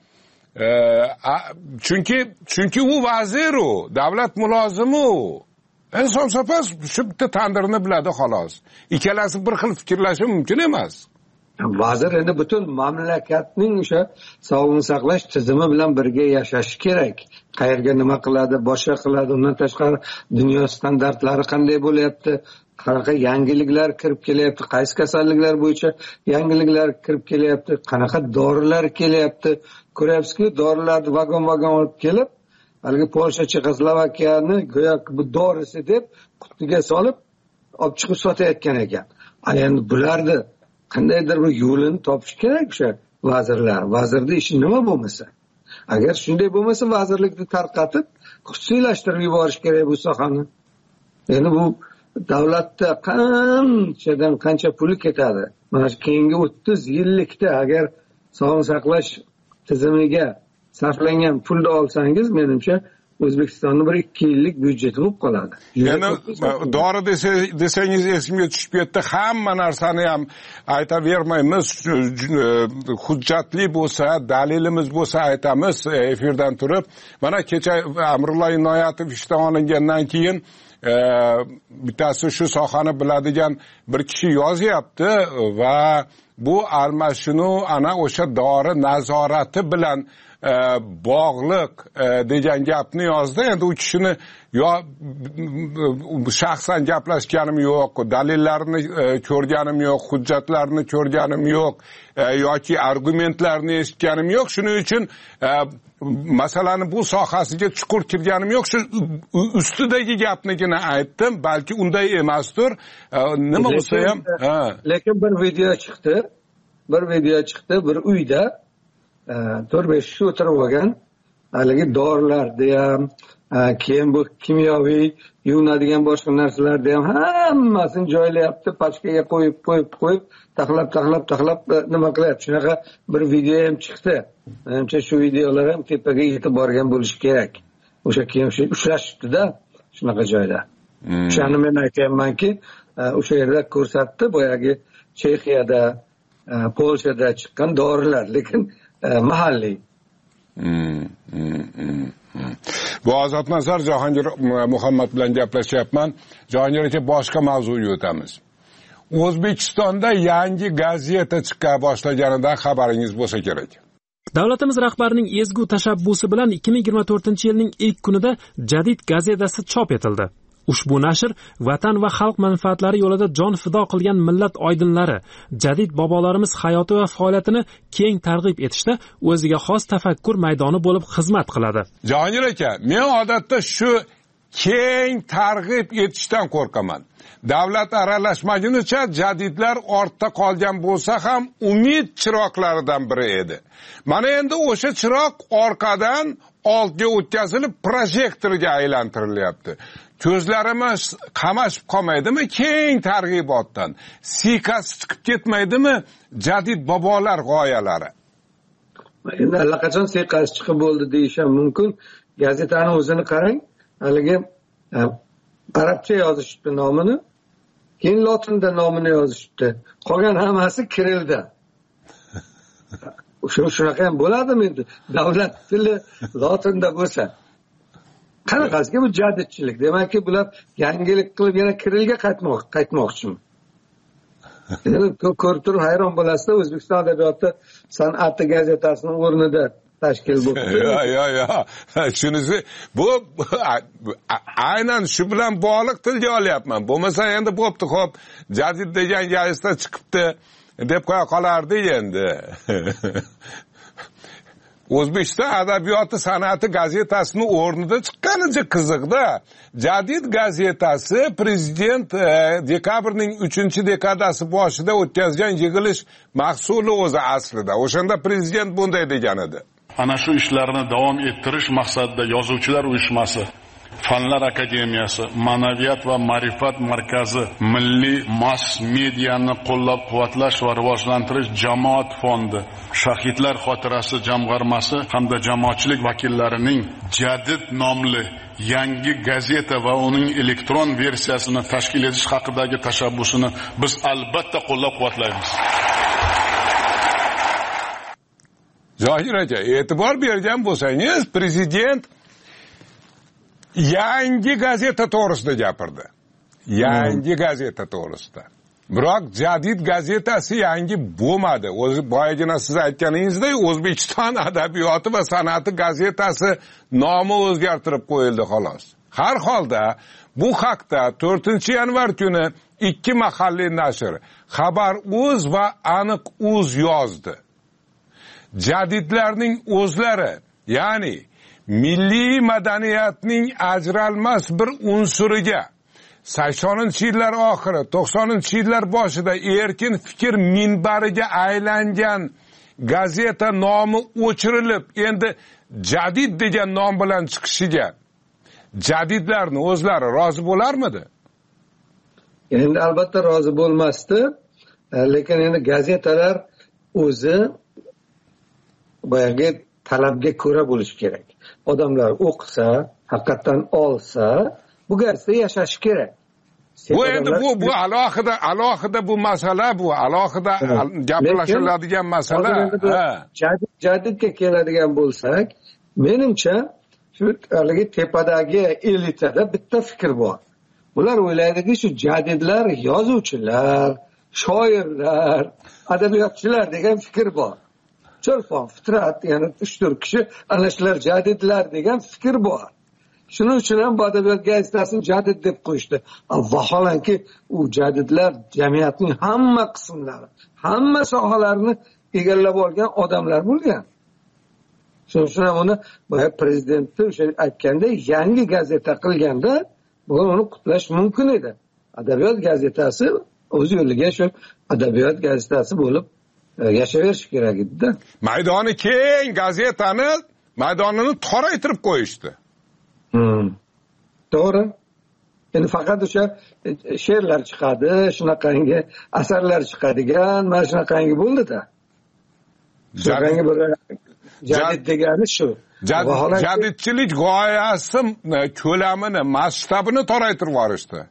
chunki chunki u vazir, u davlat mulozimi u. En somsapaz shu bitta tandirni biladi xolos. Ikkalasi bir xil fikrlashi mumkin emas. Vazir endi butun mamlakatning o'sha sog'liqni saqlash tizimi bilan birga yashashi kerak. Qayerga nima qiladi, boshqa qiladi, undan tashqari dunyo standartlari qanday bo'lyapti, qanaqa yangiliklar kirib kelyapti, qaysi kasalliklar bo'yicha yangiliklar kirib kelyapti, qanaqa dorilar kelyapti. Ko'ryapsizki, dorilarni vagon-vagon olib kelib, haligi Polsha, Chexoslovakiyani go'yo bu dorisi deb qutiga solib olib chiqib sotayotgan ekan. Endi bularni qandaydir bir yo'lini topish kerak o'sha vazirlar. Vazirning ishi nima bo'lmasa? Agar shunday bo'lmasa, vazirlikni tarqatib, xususiylashtirib yuborish kerak bu sohani. Endi bu davlatda qanchadan qancha puli ketadi. Mana shu keyingi o'ttiz yillikda agar sog'liqni saqlash tizimiga sarflangan pulni olsangiz, menimcha O'zbekistonning bir ikki yillik byudjeti bo'lib qoladi. Yana dori desangiz esimga tushib ketdi. Hamma narsani ham aytavermaymiz. Hujjatli bo'lsa, dalilimiz bo'lsa aytamiz efirdan turib. Mana kecha Amrullo Inoyatov ishdan olingandan keyin bittasi shu sohani biladigan bir kishi yozyapti va bu almashinuv ana o'sha dori nazorati bilan bog'liq degan gapni yozdi. Endi u kishini yo shaxsan gaplashganim yo'q, dalillarini ko'rganim yo'q, hujjatlarini ko'rganim yo'q yoki argumentlarni eshitganim yo'q. Shuning uchun masalani bu sohasiga chuqur kirganim yo'q. Shu ustidagi gapnigina aytdim. Balki unday emasdir. Nima bo'lsa ham, lekin bir video chiqdi. Bir video chiqdi, bir uyda to'rt besh kishi o'tirib olgan, haligi dorilarni ham, keyin bu kimyoviy yuvinadigan boshqa narsalarni ham hammasini joylayapti, pachkaga qo'yib, qo'yib, qo'yib, taxlab, taxlab, taxlab nima qilyapti. Shunaqa bir video ham chiqdi. Menimcha shu videolar ham tepaga yetib borgan bo'lishi kerak. O'sha keyin ushlashibdi-da shunaqa joyda. O'shani men aytayapmanki, o'sha yerda ko'rsatdi boyagi Chexiyada, Polshada chiqqan dorilar, lekin mahalliy. Hmm, hmm, hmm, hmm. Bu ozod nazar Jahongir Muhammad bilan gaplashyapman. Jahongir aka, boshqa mavzuga o'tamiz. O'zbekistonda yangi gazeta chiqa boshlaganidan xabaringiz bo'lsa kerak. Davlatimiz rahbarining ezgu tashabbusi bilan ikki ming yigirma to'rtinchi yilning ilk kunida Jadid gazetasi chop etildi. Ushbu nashr vatan va xalq manfaatlari yo'lida jon fido qilgan millat oydinlari, jadid bobolarimiz hayoti va faoliyatini keng targ'ib etishda o'ziga xos tafakkur maydoni bo'lib xizmat qiladi. Jahongir aka, men odatda shu keng targ'ib etishdan qo'rqaman. Davlat aralashmagunicha jadidlar ortda qolgan bo'lsa ham umid chiroqlaridan biri edi. Mana endi o'sha chiroq orqadan oldga o'tkazilib projektorga aylantirilyapti. Ko'zlarimiz qamashib qolmaydimi keng targ'ibotdan? Sikasi chiqib ketmaydimi jadid bobolar g'oyalari? Endi allaqachon sikasi chiqib bo'ldi deyish ham mumkin. Gazetani o'zini qarang, haligi arabcha yozishibdi nomini, keyin lotinda nomini yozishibdi. Qolgan hammasi kirilda. O'sha shunaqa ham bo'ladimi endi? Davlat tili lotinda bo'lsa. Qanaqasiga bu jadidchilik? Demakki, bular yangilik qilib yana kirilga qaytmoq, qaytmoqchimi? Endi ko'rib turib hayron bo'lasizda, O'zbekiston adabiyoti san'ati gazetasining o'rnida tashkil bo'ldi. Yo, yo, yo. Shunisi bu aynan shu bilan bog'liq tilga olyapman. Bo'lmasa endi bo'pti, xo'p, jadid degan gazeta chiqibdi deb qo'ya qolardi endi. O'zbekiston adabiyoti san'ati gazetasining o'rnida chiqqanicha qiziqda. Jadid gazetasi prezident dekabrning uchinchi dekadasi boshida o'tkazgan yig'ilish mahsuli o'zi aslida. O'shanda prezident bunday degan edi. Ana shu ishlarni davom ettirish maqsadida Yozuvchilar uyushmasi, Fanlar akademiyasi, Ma'naviyat va ma'rifat markazi, Milliy mass mediani qo'llab-quvvatlash va rivojlantirish jamoat fondi, Shahidlar xotirasi jamg'armasi hamda jamoatchilik vakillarining Jadid nomli yangi gazeta va uning elektron versiyasini tashkil etish haqidagi tashabbusini biz albatta qo'llab-quvvatlaymiz. Zohir aka, e'tibor bergan bo'lsangiz, prezident yangi gazeta to'g'risida gapirdi. Yangi hmm. gazeta to'g'risida. Biroq jadid gazetasi yangi bo'lmadi. O'zi boyagina siz aytganingizdek, O'zbekiston adabiyoti va san'ati gazetasi nomi o'zgartirib qo'yildi xolos. Har holda bu haqda to'rtinchi yanvar kuni ikki mahalliy nashr Xabar.uz va Aniq.uz yozdi. Jadidlarning o'zlari, ya'ni milliy madaniyatning ajralmas bir unsuriga saksoninchi yillar oxiri, to'qsoninchi yillar boshida erkin fikr minbariga aylangan gazeta nomi o'chirilib, endi jadid degan nom bilan chiqishiga jadidlarning o'zlari rozi bo'larmidi? Endi albatta rozi bo'lmasdi, lekin endi gazetalar o'zi boyagi talabga ko'ra bo'lishi kerak. Odamlar o'qisa, haqiqatan olsa, bu gazeta yashashi kerak. Bu endi bu bu alohida alohida bu masala, bu alohida gaplashiladigan masala. Jadid jadidga keladigan bo'lsak, menimcha shu haligi tepadagi elitada bitta fikr bor. Ular o'ylaydiki, shu jadidlar yozuvchilar, shoirlar, adabiyotchilar degan fikr bor. Cho'lpon, fitrat, ya'ni uch to'rt kishi ana shular jadidlar degan fikr bor. Shuning uchun ham adabiyot gazetasini jadid deb qo'yishdi. Vaholanki, u jadidlar jamiyatning hamma qismlari, hamma sohalarini egallab olgan odamlar bo'lgan. Shuning uchun ham uni boya prezidentni o'sha aytganda yangi gazeta qilganda bugun uni qutlash mumkin edi. Adabiyot gazetasi o'z yo'liga shu adabiyot gazetasi bo'lib yashayverish kerak edi-da. Maydoni keng gazetani maydonini toraytirib qo'yishdi. Hmm. To'g'ri. Endi faqat o'sha she'rlar chiqadi, shunaqangi asarlar chiqadigan, mana shunaqangi bo'ldi-da. Shunaqangi bir jadid degani shu. Jadidchilik g'oyasi ko'lamini, masshtabini toraytirib yuborishdi.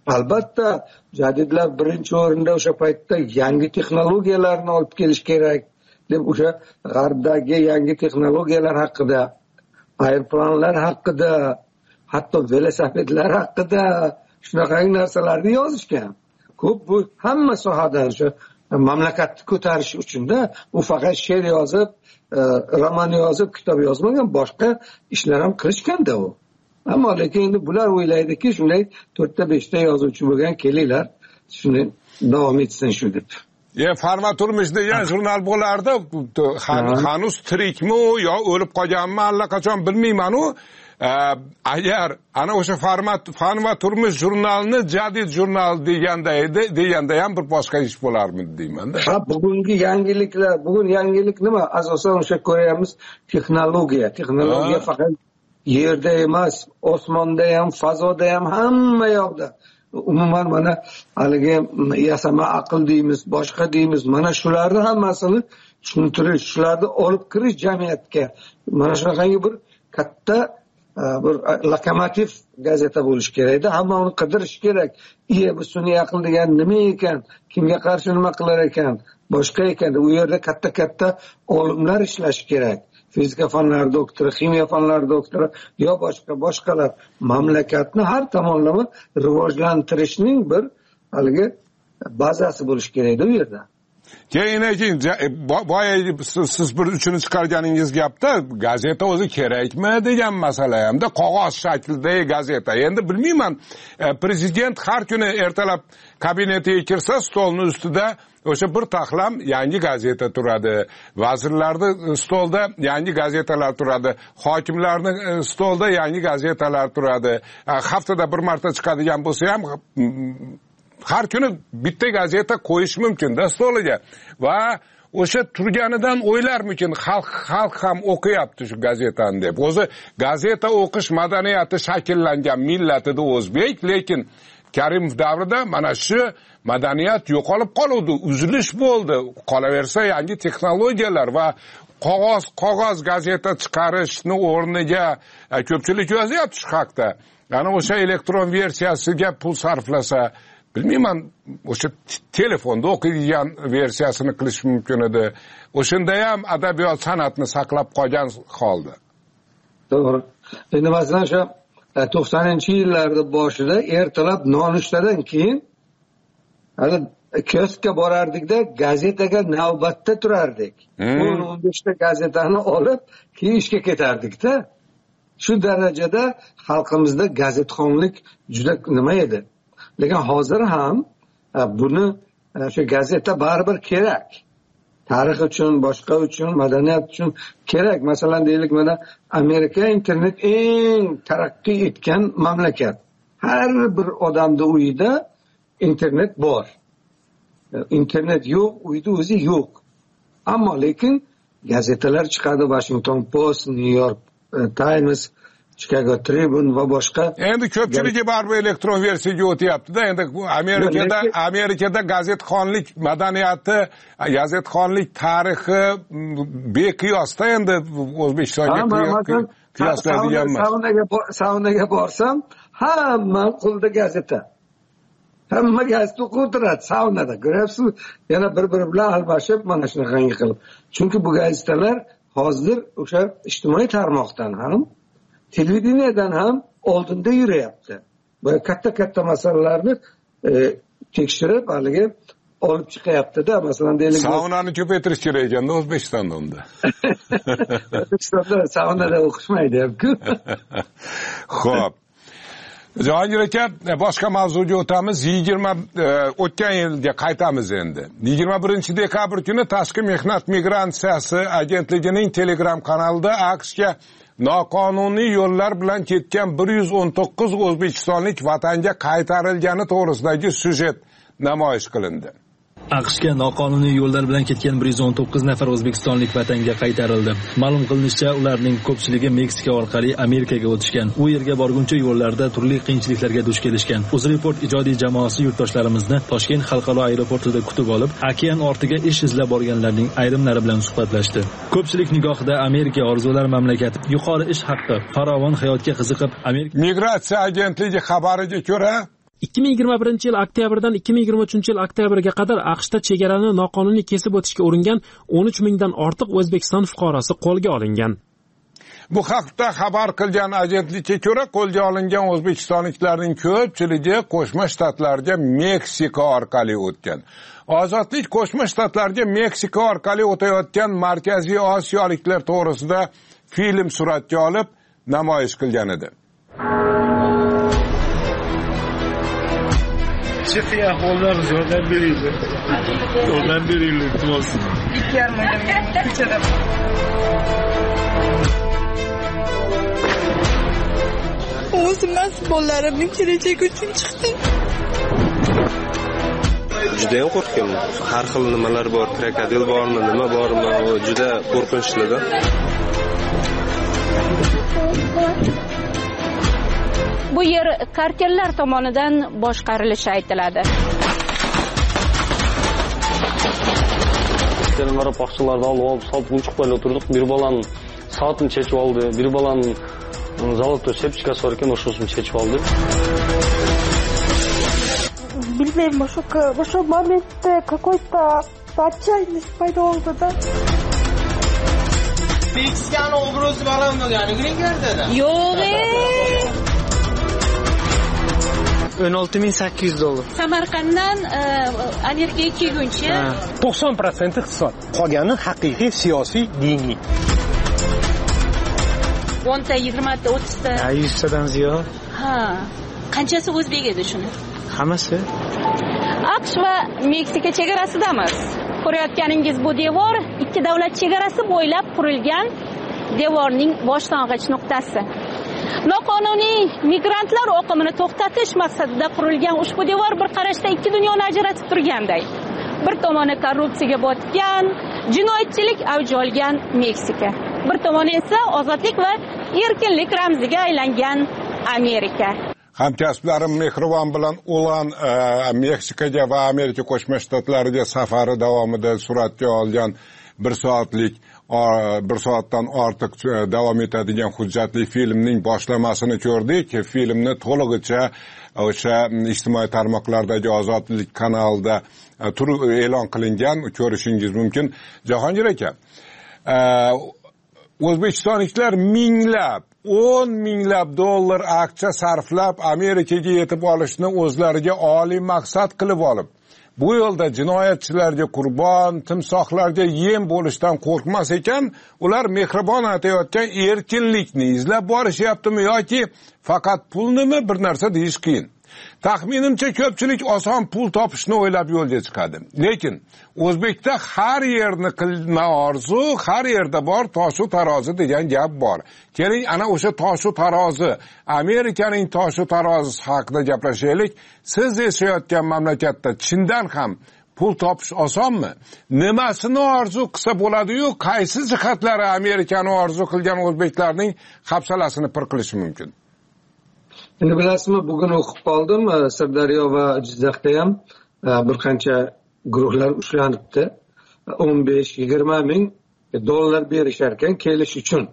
albatta jadidlar birinchi o'rinda o'sha paytda yangi texnologiyalarni olib kelish kerak deb o'sha g'arbdagi yangi texnologiyalar haqida, aeroplanlar haqida, hatto velosipedlar haqida shunaqa narsalarni yozishgan. Ko'p bu hamma sohadan shu mamlakatni ko'tarish uchunda u faqat she'r yozib, roman yozib, kitob yozmagan, boshqa ishlar ham qilishganda u. Ammo lekin endi bular o'ylaydiki, shunday to'rtta beshta yozuvchi bo'lgan kelinglar, shuni davom etsin shu deb. E, Farma turmush degan jurnal bo'lardi. Hanuz tirikmi yo o'lib qolganmi allaqachon bilmayman-u. Agar ana o'sha format fan va turmush jurnalini jadid jurnal deganda edi, deganda ham bir boshqa ish bo'larmidi deyman-da. Ha, bugungi yangiliklar, bugun yangilik nima? Asosan o'sha ko'ryapmiz texnologiya. Texnologiya faqat yerda emas, osmonda ham, fazoda ham, hamma yoqda. Umuman mana haligi yasama aql deymiz, boshqa deymiz. Mana shularni hammasini tushuntirish, shularni olib kirish jamiyatga. Mana shunaqangi bir katta bir lokomotiv gazeta bo'lish kerak edi. Hamma uni qidirish kerak. Iye, bu sun'iy aql degan nima ekan? Kimga qarshi nima qilar ekan? Boshqa ekan. U yerda katta-katta olimlar ishlash kerak. Fizika fanlari doktori, ximiya fanlari doktori yo boshqa boshqalar mamlakatni har tomonlama rivojlantirishning bir haligi bazasi bo'lish kerak edi u yerda. Keyin keyin boya siz bir uchini chiqarganingiz gapda gazeta o'zi kerakmi degan masala hamda qog'oz shaklidagi gazeta. Endi bilmayman, prezident har kuni ertalab kabinetiga kirsa, stolning ustida o'sha bir taxlam yangi gazeta turadi. Vazirlarning stolda yangi gazetalar turadi. Hokimlarning stolda yangi gazetalar turadi. Haftada bir marta chiqadigan bo'lsa ham har kuni bitta gazeta qo'yish mumkin-da stoliga. Va o'sha turganidan o'ylarmikin, xalq xalq ham o'qiyapti shu gazetani deb. O'zi gazeta o'qish madaniyati shakllangan millatida o'zbek, lekin Karimov davrida mana shu madaniyat yo'qolib qoluvdi, uzilish bo'ldi. Qolaversa yangi texnologiyalar va qog'oz qog'oz gazeta chiqarishni o'rniga ko'pchilik yozyapti shu haqda. Yana o'sha elektron versiyasiga pul sarflasa, bilmayman, o'sha telefonda o'qiydigan versiyasini qilish mumkin edi. O'shanda ham adabiyot san'atni saqlab qolgan holda. To'g'ri. Endi masalan shu to'qsoninchi yillarda boshida ertalab nonushtadan keyin hali kioskka borardikda, gazetaga navbatda turardik. o'n o'n besh ta gazetani olib keyin ishga ketardikda. Shu darajada xalqimizda gazetxonlik juda nima edi. Lekin hozir ham buni shu gazeta baribir kerak. Tarix uchun, boshqa uchun, madaniyat uchun kerak. Masalan deylik, mana Amerika internet eng taraqqiy etgan mamlakat. Har bir odamning uyida internet bor. Internet yo'q, uyda o'zi yo'q. Ammo lekin gazetalar chiqadi, Washington Post, New York Times, Chicago Tribune va boshqa. Endi ko'pchiligi baribir elektron versiyaga o'tyapti-da. Endi Amerikada Amerikada gazetxonlik madaniyati, gazetxonlik tarixi beqiyosda, endi O'zbekistonga qiyoslaydigan emas. Saunaga saunaga borsam, hamma qo'lda gazeta. Hamma gazeta o'qib o'tiradi saunada. Ko'ryapsiz, yana bir-biri bilan almashib mana shunaqangi qilib. Chunki bu gazetalar hozir o'sha ijtimoiy tarmoqdan ham, televideniyadan ham oldinda yurayapti. Bu katta-katta masalalarni e, tekshirib haligi olib chiqyapti-da. Masalan deylik, saunani ko'paytirish kerak ekanda O'zbekistonda unda. O'zbekistonda saunada o'qishmaydi-ku. Xo'p. Jahongir aka, boshqa mavzuga o'tamiz. yigirma o'tgan yilga qaytamiz endi. yigirma birinchi dekabr kuni Tashqi mehnat migratsiyasi agentligining Telegram kanalida AQShga noqonuniy yo'llar bilan ketgan bir yuz o'n to'qqiz o'zbekistonlik vatanga qaytarilgani to'g'risidagi syujet namoyish qilindi. AQShga noqonuniy yo'llar bilan ketgan bir yuz o'n to'qqiz nafar o'zbekistonlik vatanga qaytarildi. Ma'lum qilinishicha, ularning ko'pchiligi Meksika orqali Amerikaga o'tishgan. U yerga borguncha yo'llarda turli qiyinchiliklarga duch kelishgan. UzReport ijodiy jamoasi yurtdoshlarimizni Toshkent xalqaro aeroportida kutib olib, okean ortiga ish izlab borganlarning ayrimlari bilan suhbatlashdi. Ko'pchilik nigohida Amerika orzular mamlakati, yuqori ish haqqi, farovon hayotga qiziqib, Amerika migratsiya agentligi xabariga ko'ra, ikki ming yigirma birinchi yil oktyabrdan ikki ming yigirma uchinchi yil oktyabrga qadar AQShda chegarani noqonuniy kesib o'tishga uringan o'n uch mingdan ortiq O'zbekiston fuqarosi qo'lga olingan. Bu haqda xabar qilgan agentlikka ko'ra, qo'lga olingan o'zbekistonliklarning ko'pchiligi Qo'shma Shtatlarga Meksika orqali o'tgan. Ozodlik Qo'shma Shtatlarga Meksika orqali o'tayotgan Markaziy Osiyoliklar to'g'risida film suratga olib namoyish qilgan edi. Çiftli ahvollar yordam berildi. Yordam berildi. Olsun. İlk yarmadım. Üç adam. O'zim nasib bolalarimning kelajagi uchun chiqdim. Juda ham qo'rqdim. Har xil nimalar bor, krokodil bormi, nima bormi, o juda qo'rqinchli-da. Bu yer kartellar tomonidan boshqarilishi aytiladi. Senin ara pakçılarda alıp saat buçuk böyle oturduk. Bir balanın saatini çekip aldı. Bir balanın zalato sepçikası varken o şosunu çekip aldı. Bilmem, в что моменте какой-то отчаянность пайда oldu da. Meksikani obro'si baland yani green card'da. Yo'q. o'n olti ming sakkiz yuz dollar. Samarqanddan Amerikaga kelguncha to'qson foiz iqtisod. Qolgani haqiqiy siyosiy, diniy. o'nta, yigirmata, o'ttizta. Ha, yuztadan ziyod. Ha. Qanchasi o'zbek edi shuni? Hammasi. AQSh va Meksika chegarasidamiz. Ko'rayotganingiz bu devor ikki davlat chegarasi bo'ylab qurilgan devorning boshlang'ich nuqtasi. Noqonuniy migrantlar oqimini to'xtatish maqsadida qurilgan ushbu devor bir qarashda ikki dunyoni ajratib turganday. Bir tomoni korrupsiyaga botgan, jinoyatchilik avj olgan Meksika. Bir tomoni esa ozodlik va erkinlik ramziga aylangan Amerika. Hamkasblarim Mehribon bilan olan e, Meksikaga va Amerika Qo'shma Shtatlariga safari davomida suratga olgan bir soatlik bir soatdan ortiq davom etadigan hujjatli filmning boshlamasini ko'rdik. Filmni to'lig'icha o'sha ijtimoiy tarmoqlardagi Ozodlik kanalida turib e'lon qilingan, ko'rishingiz mumkin. Jahongir aka, o'zbekistonliklar minglab, o'n minglab dollar aqcha sarflab Amerikaga yetib olishni o'zlariga oliy maqsad qilib olib, bu yo'lda jinoyatchilarga qurbon, timsohlarga yem bo'lishdan qo'rqmas ekan, ular mehribon aytayotgan erkinlikni izlab borishyaptimi yoki faqat pulnimi, bir narsa deyish qiyin. Taxminimcha ko'pchilik oson pul topishni o'ylab yo'lga chiqadi. Lekin O'zbekda har yerni qilma orzu, har yerda bor toshu tarozi degan gap bor. Keling, ana o'sha toshu tarozi, Amerikaning toshu tarozisi haqida gaplashaylik. Siz yashayotgan mamlakatda chindan ham pul topish osonmi? Nimasini orzu qilsa bo'ladi-yu, qaysi jihatlari Amerikani orzu qilgan o'zbeklarning hafsalasini pir qilishi mumkin? Endi bilasizmi, bugun o'qib qoldim, Sirdaryo va Jizzaxda ham bir qancha guruhlar ushlanibdi. o'n besh yigirma ming dollar berishar ekan kelish uchun.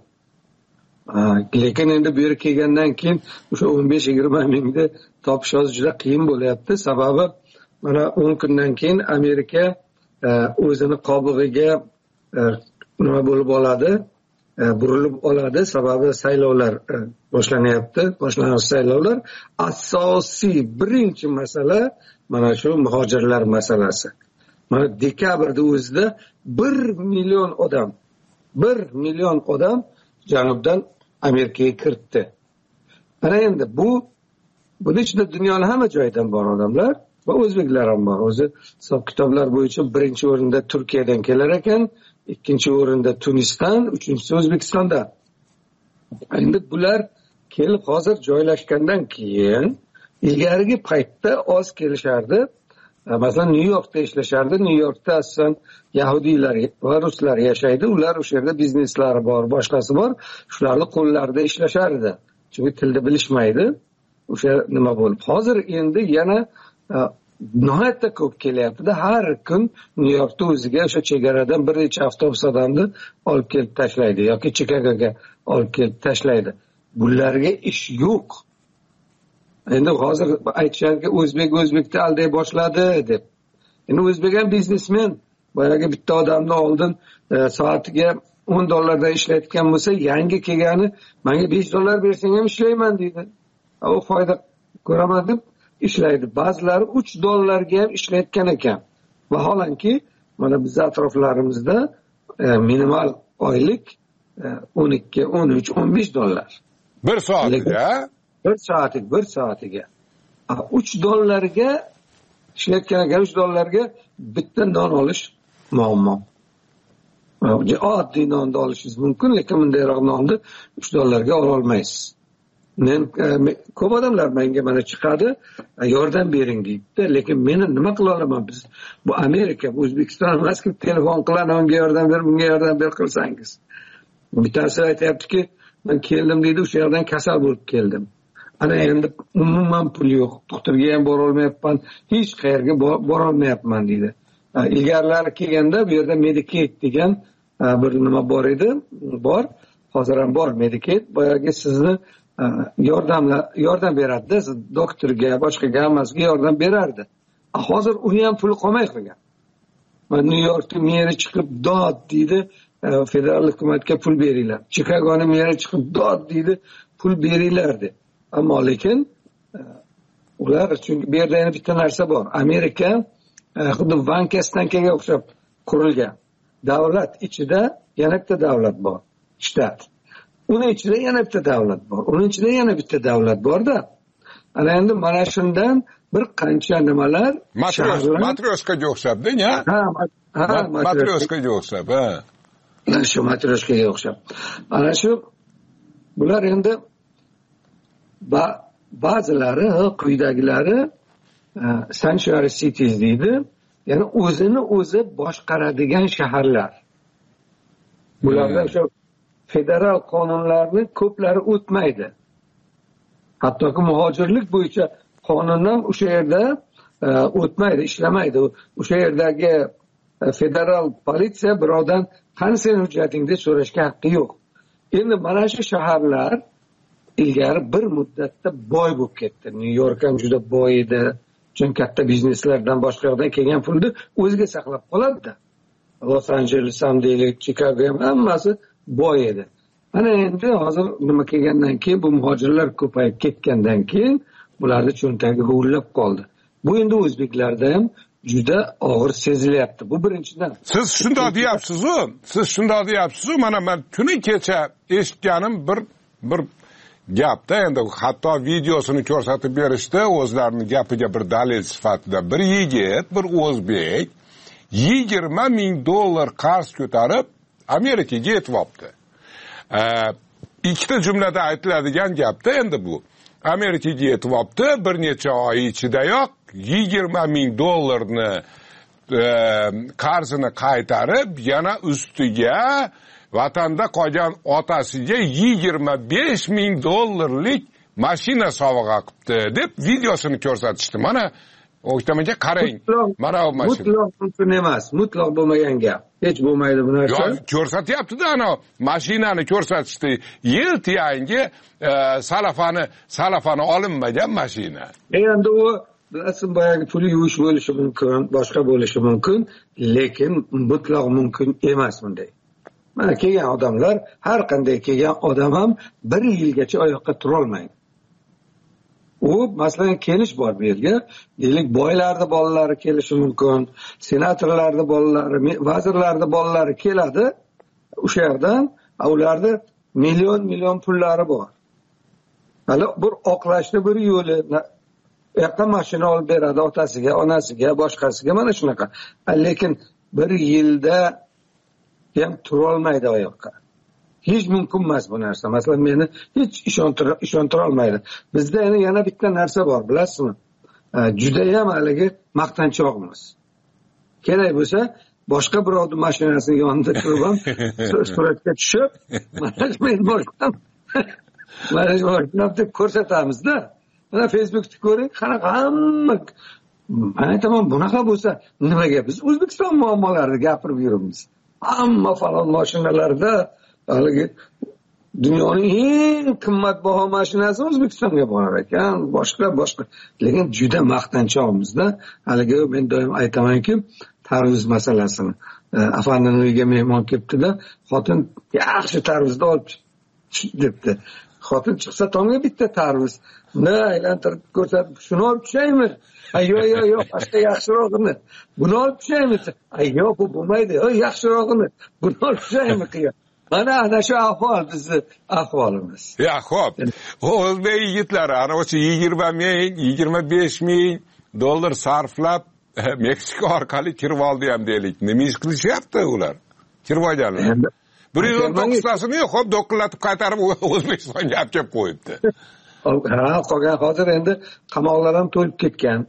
Lekin endi bu yerga kelgandan keyin o'sha o'n besh yigirma mingni topish hozir juda qiyin bo'lyapti. Sababi mana o'n kundan keyin Amerika o'zini qobig'iga nima bo'lib oladi? burilib oladi. Sababi saylovlar boshlanyapti. Boshlanish saylovlar. Asosiy birinchi masala mana shu muhojirlar masalasi. Mana dekabrda o'zida bir million odam, bir million odam janubdan Amerikaga kiritdi. Mana endi bu buni ichida dunyoning hamma joyidan bor odamlar va o'zbeklar ham bor. O'zi hisob kitoblar bo'yicha birinchi o'rinda Turkiyadan kelar ekan, ikkinchi o'rinda Tunisdan, uchinchisi O'zbekistondan. Endi bular kelib hozir joylashgandan keyin ilgarigi paytda oz kelishardi. Masalan, New Yorkda ishlashardi. New Yorkda asosan yahudiylar va ruslar yashaydi. Ular o'sha yerda bizneslari bor, boshqasi bor. Shularni qo'llarida ishlashardi. Chunki tilni bilishmaydi. O'sha nima bo'lib. Hozir endi yana nihoyatda ko'p kelyapti-da. Har kun New Yorkda o'ziga o'sha chegaradan bir necha avtobus odamni olib kelib tashlaydi yoki Chikagoga olib kelib tashlaydi. Bularga ish yo'q. endi hozir aytishadiki o'zbek o'zbekni alday boshladi deb. Endi o'zbek ham biznesmen. Boyagi bitta odamni oldin e, soatiga o'n dollardan ishlayotgan bo'lsa, yangi kelgani menga besh dollar bersang ham ishlayman deydi. U foyda ko'raman deb ishlaydi. Ba'zilari uch dollarga ham ishlayotgan ekan. Vaholanki mana biz atroflarimizda e, minimal oylik e, o'n ikki, o'n uch, o'n besh dollar. Bir soatiga? Bir soatiga, bir soatiga. uch dollarga ishlayotgan ekan, uch dollarga bitta non olish muammo. Oddiy nonni olishingiz mumkin, lekin bundayroq nonni uch dollarga ola olmaysiz. Men ko'p odamlar menga mana chiqadi, yordam bering deydi, lekin meni nima qila olaman? Biz bu Amerika, bu O'zbekiston emas-ku, telefon qilib unga yordam ber, bunga yordam ber qilsangiz. Bittasi aytayaptiki, men keldim deydi, o'sha yerdan kasal bo'lib keldim. Ana endi umuman pul yo'q, doktorga ham bora olmayapman, hech qayerga bora olmayapman deydi. Ilgarilari kelganda bu yerda Medicaid degan bir nima bor edi, bor, hozir ham bor Medicaid, boyagi sizni yordamla yordam beradi, siz doktorga, boshqa hammasiga yordam berardi. Hozir uni ham puli qolmay qolgan. Men New Yorkda meri chiqib dod deydi, federal hukumatga pul beringlar. Chikagoni meri chiqib dod deydi, pul beringlar dedi. Ammo lekin ular, chunki bu yerda yana bitta narsa bor. Amerika xuddi Vankastankaga o'xshab qurilgan. Davlat ichida yana bitta davlat bor, shtat. Uni ichida yana bitta davlat bor. Uni ichida yana bitta davlat bor-da. Ana endi mana shundan bir qancha nimalar matryoskaga o'xshabdi, ya? Ha, ha, matryoskaga o'xshab, ha. Shu matryoskaga o'xshab. Ana shu bular endi ba'zilari, quyidagilari sanctuary cities deydi. Ya'ni o'zini o'zi boshqaradigan shaharlar. Bularda o'sha federal qonunlarni ko'plari o'tmaydi. Hattoki muhojirlik bo'yicha qonun ham o'sha yerda o'tmaydi, ishlamaydi. O'sha yerdagi federal politsiya birovdan qani sening hujjating deb so'rashga haqqi yo'q. Endi mana shu shaharlar ilgari bir muddatda boy bo'lib ketdi. New York ham juda boy edi. Chunki katta bizneslardan boshqa yerdan kelgan pulni o'ziga saqlab qoladi-da. Los Angeles ham deylik, Chicago ham hammasi boy edi. Mana endi hozir nima kelgandan keyin, bu muhojirlar ko'payib ketgandan keyin bularning cho'ntagi g'uvillab qoldi. Bu endi o'zbeklarda ham juda og'ir sezilyapti. Bu birinchidan. Siz shunday deyapsiz-ku, siz shunday deyapsiz-ku, mana men tuni kecha eshitganim bir bir gapda, endi hatto videosini ko'rsatib berishdi, o'zlarining gapiga bir dalil sifatida. Bir yigit, bir o'zbek yigirma ming dollar qarz ko'tarib Amerikaga yetyapti. Ee, ikkita jumlada aytiladigan gapda endi bu. Amerikaga yetyapti, bir necha oy ichidayoq yigirma ming dollarni e, qarzini qaytarib, yana ustiga vatanda qolgan otasiga yigirma besh ming dollarlik mashina sovg'a qilibdi deb videosini ko'rsatishdi. Mana o'ktamaga qarang. Mana bu mashina. Mutlaq mumkin emas, mutlaq bo'lmagan gap. Hech bo'lmaydi bu narsa. Yo, ko'rsatyapti-da, ana mashinani ko'rsatishdi. Yil yangi e, salafani, salafani olinmagan mashina. Endi u bilasizmi, boyagi pul yuvish bo'lishi mumkin, boshqa bo'lishi mumkin, lekin mutlaq mumkin emas bunday. Mana kelgan odamlar, har qanday kelgan odam ham bir yilgacha oyoqqa tura olmaydi. U masalan kelish bor bu yerga, deylik boylarning bolalari kelishi mumkin, senatorlarning bolalari, vazirlarning bolalari keladi. O'sha yerdan ularda million million pullari bor. Hali bir oqlashni bir yo'li, yoqqa mashina olib beradi otasiga, onasiga, boshqasiga, mana shunaqa. Lekin bir yilda ham tura olmaydi oyoqqa. Hech mumkin emas bu narsa. Masalan, meni hech ishontira ishontira olmaydi. Bizda yana yana bitta narsa bor, bilasizmi? Juda ham haligi maqtanchoqmiz. Kerak bo'lsa, boshqa birovning mashinasini yonida turib ham suratga tushib, mana men boshqam. Mana shu deb ko'rsatamiz-da. Mana Facebookda ko'ring, qanaqa hamma mana aytaman, bunaqa bo'lsa nimaga biz O'zbekiston muammolarini gapirib yuribmiz? Hamma falon mashinalarda haligi dunyoning eng qimmatbaho mashinasi O'zbekistonga borar ekan, boshqa boshqa. Lekin juda maqtanchoqmizda. Haligi men doim aytamanki, tarvuz masalasini. Afandining uyiga mehmon kelibdi-da, xotin yaxshi tarvuzni olib debdi. Xotin chiqsa tomga bitta tarvuz. Buni aylantirib ko'rsatib, shuni olib tushaymi? Ay yo'q, yo'q, yo'q, boshqa yaxshirog'ini. Buni olib tushaymi? Ay yo'q, bu bo'lmaydi. Oy, yaxshirog'ini. Buni olib tushaymi qiyin. Mana ana shu ahvol bizni ahvolimiz. Ya, xo'p. O'zbek yigitlari ana o'sha yigirma ming, yigirma besh ming dollar sarflab Meksika orqali kirib oldi ham deylik. Nima ish qilishyapti ular? Kirib olganlar. bir yuz o'n to'qqiztasini xo'p do'qillatib qaytarib O'zbekistonga olib kelib qo'yibdi. Ha, qolgan hozir endi qamoqlar ham to'lib ketgan.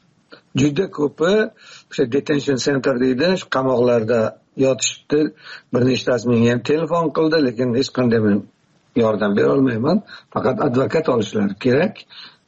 Juda ko'pi o'sha detention center deydi, shu qamoqlarda yotishibdi. Bir nechtasi menga ham telefon qildi, lekin hech qanday men yordam bera olmayman. Faqat advokat olishlari kerak.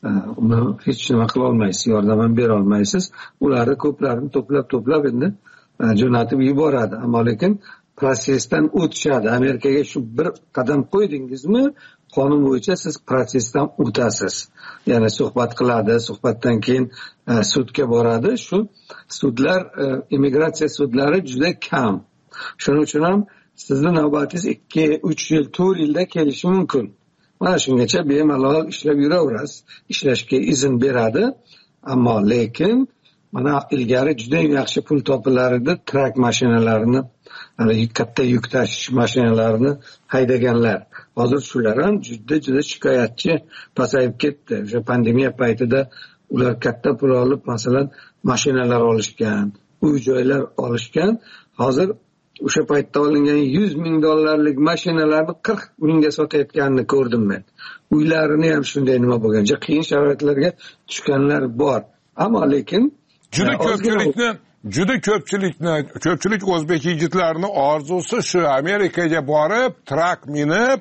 Uni hech nima qila olmaysiz, yordam ham bera olmaysiz. Ularni ko'plarini to'plab-to'plab endi jo'natib yuboradi. Ammo lekin protsessdan o'tishadi. Amerikaga shu bir qadam qo'ydingizmi, qonun bo'yicha siz protsessdan o'tasiz. Ya'ni suhbat qiladi, suhbatdan keyin sudga boradi. Shu sudlar, immigratsiya sudlari juda kam. Shuning uchun ham sizning navbatingiz ikki uch yil, to'rt yilda kelishi mumkin. Mana shungacha bemalol ishlab yuraverasiz. Ishlashga izn beradi. Ammo lekin mana ilgari juda yaxshi pul topilar edi, trak mashinalarini, katta yuk tashish mashinalarini haydaganlar. Hozir shular ham juda juda shikoyatchi pasayib ketdi. O'sha pandemiya paytida ular katta pul olib, masalan, mashinalar olishgan, uy-joylar olishgan. Hozir o'sha paytda olingan yuz ming dollarlik mashinalarni qirq mingga sotayotganini ko'rdim men. Uylarini ham shunday nima bo'lgancha qiyin sharoitlarga tushganlar bor. Ammo lekin juda ko'pchilikni Juda ko'pchilikni, ko'pchilik o'zbek yigitlarini orzusi shu Amerikaga borib, trak minib,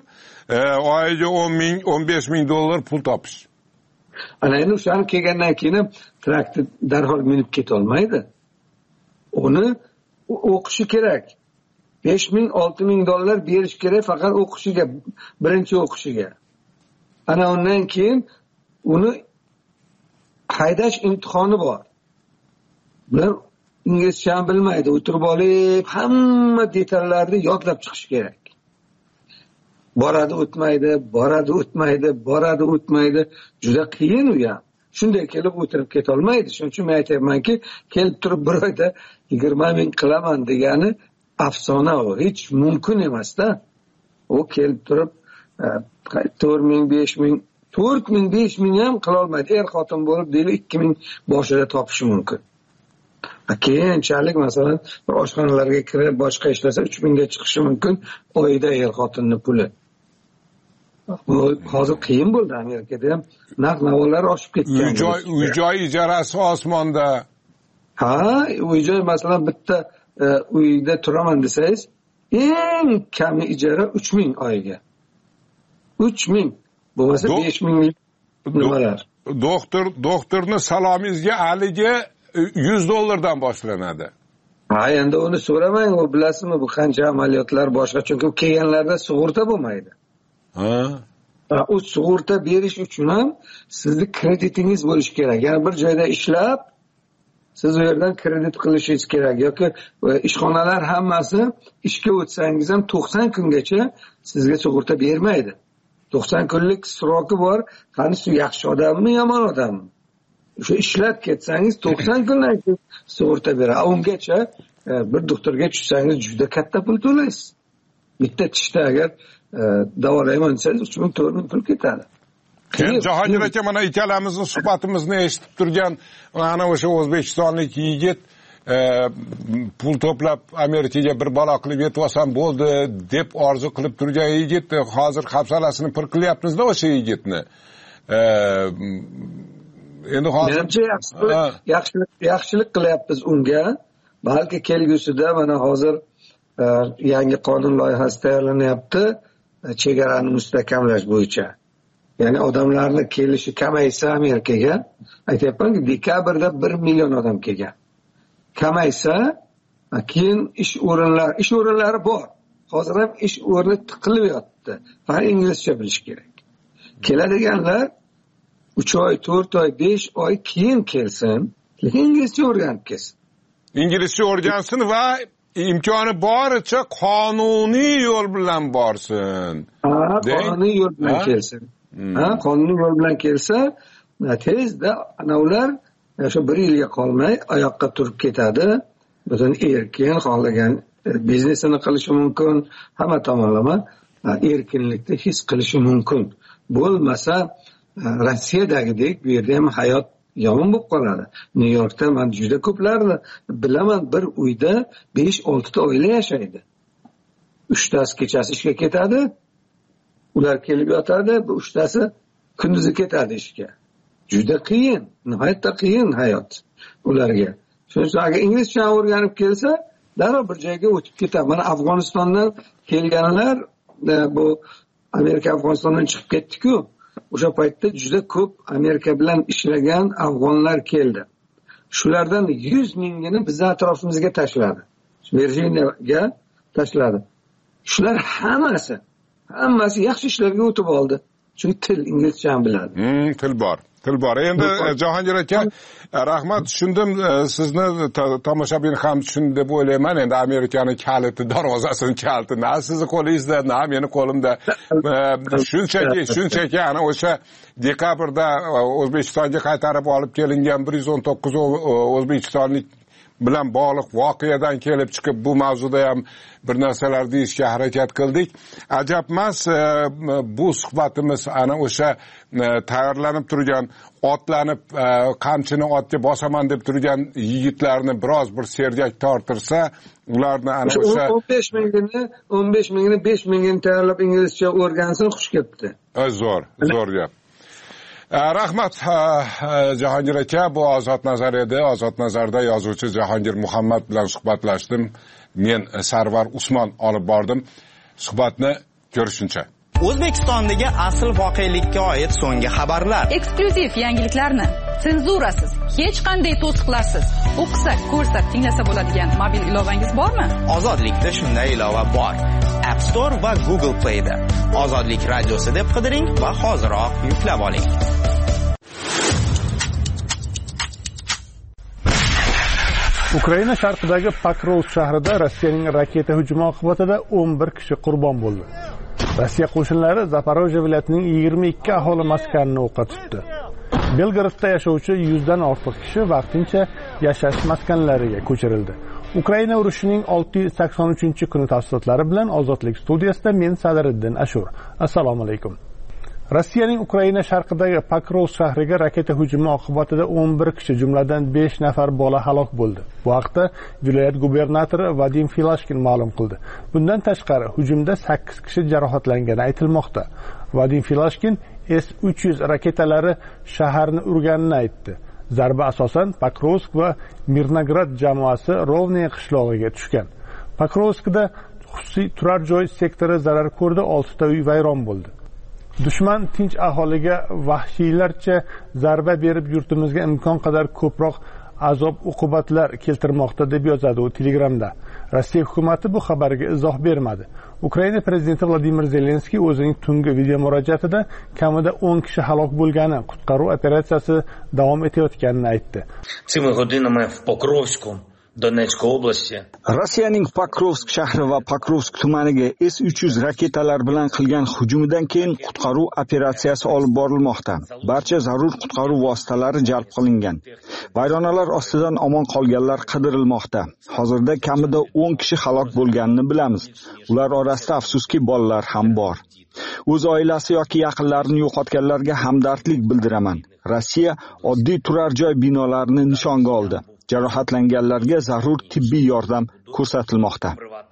oyiga o'n ming, o'n besh ming dollar pul topish. Ana endi o'shani kelgandan keyin trakni darhol minib keta olmaydi. Uni o'qishi kerak. besh ming, olti ming dollar berish kerak faqat o'qishiga, birinchi o'qishiga. Ana undan keyin uni haydash imtihoni bor. Bular inglizcha ham bilmaydi, o'tirib olib, hamma detallarni yodlab chiqish kerak. Boradi, o'tmaydi, boradi, o'tmaydi, boradi, o'tmaydi. Juda qiyin u ham. Shunday kelib o'tirib keta olmaydi. Shuning uchun men aytaymanki, kelib turib bir oyda yigirma ming qilaman degani afsona u. Hech mumkin emas-da. U kelib turib to'rt ming, besh ming, to'rt ming, besh ming ham qila olmaydi. Er xotin bo'lib deylik ikki ming boshida topishi mumkin. Keyinchalik masalan bir oshxonalarga kirib boshqa ishlasa uch mingga chiqishi mumkin oyda er xotinning puli. Bu hozir qiyin bo'ldi. Amerikada ham narx-navolar oshib ketgan. Uy-joy, uy-joy ijarasi osmonda. Ha, uy-joy masalan bitta uyda turaman desangiz, eng kami ijara uch ming oyiga. uch ming. Bo'lmasa besh ming nimalar. Doktor, doktorning salomingizga haligi yuz dollardan boshlanadi. Ha, endi uni so'ramang, u bilasizmi, bu qancha amaliyotlar boshqa, chunki kelganlarda sug'urta bo'lmaydi. Ha. U sug'urta berish uchun ham sizning kreditingiz bo'lishi kerak. Ya'ni bir joyda ishlab, siz u yerdan kredit qilishingiz kerak yoki ishxonalar hammasi ishga o'tsangiz ham to'qson kungacha sizga sug'urta bermaydi. to'qson kunlik sroki bor. Qani shu yaxshi odammi, yomon odammi? O'sha ishlab ketsangiz to'qson kundan keyin sug'urta beradi. Ungacha bir doktorga tushsangiz juda katta pul to'laysiz. Bitta tishda agar davolayman desangiz uch ming, to'rt ming pul ketadi. Keyin Jahongir aka, mana ikkalamizning suhbatimizni eshitib turgan ana o'sha o'zbekistonlik yigit pul to'plab Amerikaga bir balo qilib yetib olsam bo'ldi deb orzu qilib turgan yigit hozir hafsalasini pir qilyapmizda o'sha yigitni. Endi hozir menimcha yaxshilik yaxshilik qilyapmiz unga. Balki kelgusida mana hozir yangi qonun loyihasi tayyorlanyapti chegarani mustahkamlash bo'yicha. Ya'ni odamlarni kelishi kamaysa Amerikaga, aytayapmanki, dekabrda bir million odam kelgan. Kamaysa, keyin ish o'rinlari, ish o'rinlari bor. Hozir ham ish o'rni tiqilib yotdi. ketdi. Faqat inglizcha bilish kerak. Keladiganlar uch oy, to'rt oy, besh oy keyin kelsin, lekin inglizcha o'rganib kelsin. Inglizcha o'rgansin va imkoni boricha qonuniy yo'l bilan borsin. Ha, qonuniy yo'l bilan kelsin. Ha, qonuniy yo'l bilan kelsa, tezda ana ular o'sha bir yilga qolmay oyoqqa turib ketadi. Butun erkin xohlagan biznesini qilishi mumkin, hamma tomonlama erkinlikda his qilishi mumkin. Bo'lmasa Rossiyadagidek bu yerda ham hayot yomon bo'lib qoladi. Nyu-Yorkda men juda ko'plarni bilaman, bir uyda besh olti ta oila yashaydi. uchtasi kechasi ishga ketadi, ular kelib yotadi, bu uchtasi kunduzi ketadi ishga. Juda qiyin, nihoyatda qiyin hayot ularga. Shuning uchun agar inglizcha o'rganib kelsa, darrov bir joyga o'tib ketadi. Mana Afg'onistondan kelganlar, bu Amerika Afg'onistondan chiqib ketdi-ku. O'sha paytda juda ko'p Amerika bilan ishlagan afg'onlar keldi. Shulardan yuz mingini bizning atrofimizga tashladi. Virjiniyaga tashladi. Shular hammasi, hammasi yaxshi ishlarga o'tib oldi. Chunki til, inglizcha ham biladi. Hmm, til bor. Til bor. Endi Jahongir aka, rahmat, tushundim. Sizni tomoshabin ham tushundi deb o'ylayman. Endi Amerikaning kaliti, darvozasining kaliti na sizni qo'lingizda, na meni qo'limda. Shunchaki, shunchaki ana o'sha dekabrda O'zbekistonga qaytarib olib kelingan bir yuz o'n to'qqiz o'zbekistonlik bilan bog'liq voqeadan kelib chiqib bu mavzuda ham bir narsalar deyishga harakat qildik. Ajab emas, bu suhbatimiz ana o'sha tayyorlanib turgan, otlanib qamchini otga bosaman deb turgan yigitlarni biroz bir sergak tortirsa, ularni ana o'sha o'n besh mingini, o'n besh mingini, besh mingini tayyorlab inglizcha o'rgansin, xush ketdi. Zo'r, zo'r gap. Rahmat Jahongir aka, bu Ozod Nazar edi. Ozod Nazarda yozuvchi Jahongir Muhammad bilan suhbatlashdim. Men Sarvar Usmon olib bordim. Suhbatni ko'rishuncha. O'zbekistondagi asl voqelikka oid so'nggi xabarlar, eksklyuziv yangiliklarni senzurasiz, hech qanday to'siqlarsiz o'qisak, ko'rsak, tinglasa bo'ladigan mobil ilovangiz bormi? Ozodlikda shunday ilova bor. App Store va Google Play da Ozodlik radiosi deb qidiring va hoziroq yuklab oling. Ukraina sharqidagi Pokrovsk shahrida Rossiyaning raketa hujumi oqibatida o'n bir kishi qurbon bo'ldi. Rossiya qo'shinlari Zaporojye viloyatining yigirma ikki aholi maskanini o'qqa tutdi. Belgradda yashovchi yuzdan ortiq kishi vaqtincha yashash maskanlariga ko'chirildi. Ukraina urushining olti yuz sakson uchinchi kuni tafsilotlari bilan Ozodlik studiyasida men Sadiriddin Ashur. Assalomu alaykum. Rossiyaning Ukraina sharqidagi Pokrovsk shahriga raketa hujumi oqibatida o'n bir kishi, jumladan besh nafar bola halok bo'ldi. Bu haqda viloyat gubernatori Vadim Filashkin ma'lum qildi. Bundan tashqari hujumda sakkiz kishi jarohatlangani aytilmoqda. Vadim Filashkin S uch yuz raketalari shaharni urganini aytdi. Zarba asosan Pokrovsk va Mirnograd jamoasi Rovnaya qishlog'iga tushgan. Pokrovskda xususiy turar joy sektori zarar ko'rdi, olti ta uy vayron bo'ldi. Dushman tinch aholiga vahshiylarcha zarba berib yurtimizga imkon qadar ko'proq azob uqubatlar keltirmoqda deb yozadi u Telegramda. Rossiya hukumatı bu xabarga izoh bermadi. Ukraina prezidenti Vladimir Zelenskiy o'zining tungi video murojaatida kamida o'n kishi halok bo'lgani, qutqaruv operatsiyasi davom etayotganini aytdi. Цими годинами в Покровську, Donetsk oblasti. Rossiyaning Pokrovsk shahri va Pokrovsk tumaniga S uch yuz raketalar bilan qilgan hujumidan keyin qutqaruv operatsiyasi olib borilmoqda. Barcha zarur qutqaruv vositalari jalb qilingan. Vayronalar ostidan omon qolganlar qidirilmoqda. Hozirda kamida o'n kishi halok bo'lganini bilamiz. Ular orasida afsuski bolalar ham bor. O'z oilasi yoki yaqinlarini yo'qotganlarga hamdardlik bildiraman. Rossiya oddiy turar joy binolarini nishonga oldi. Jarohatlanganlarga zarur tibbiy yordam ko'rsatilmoqda.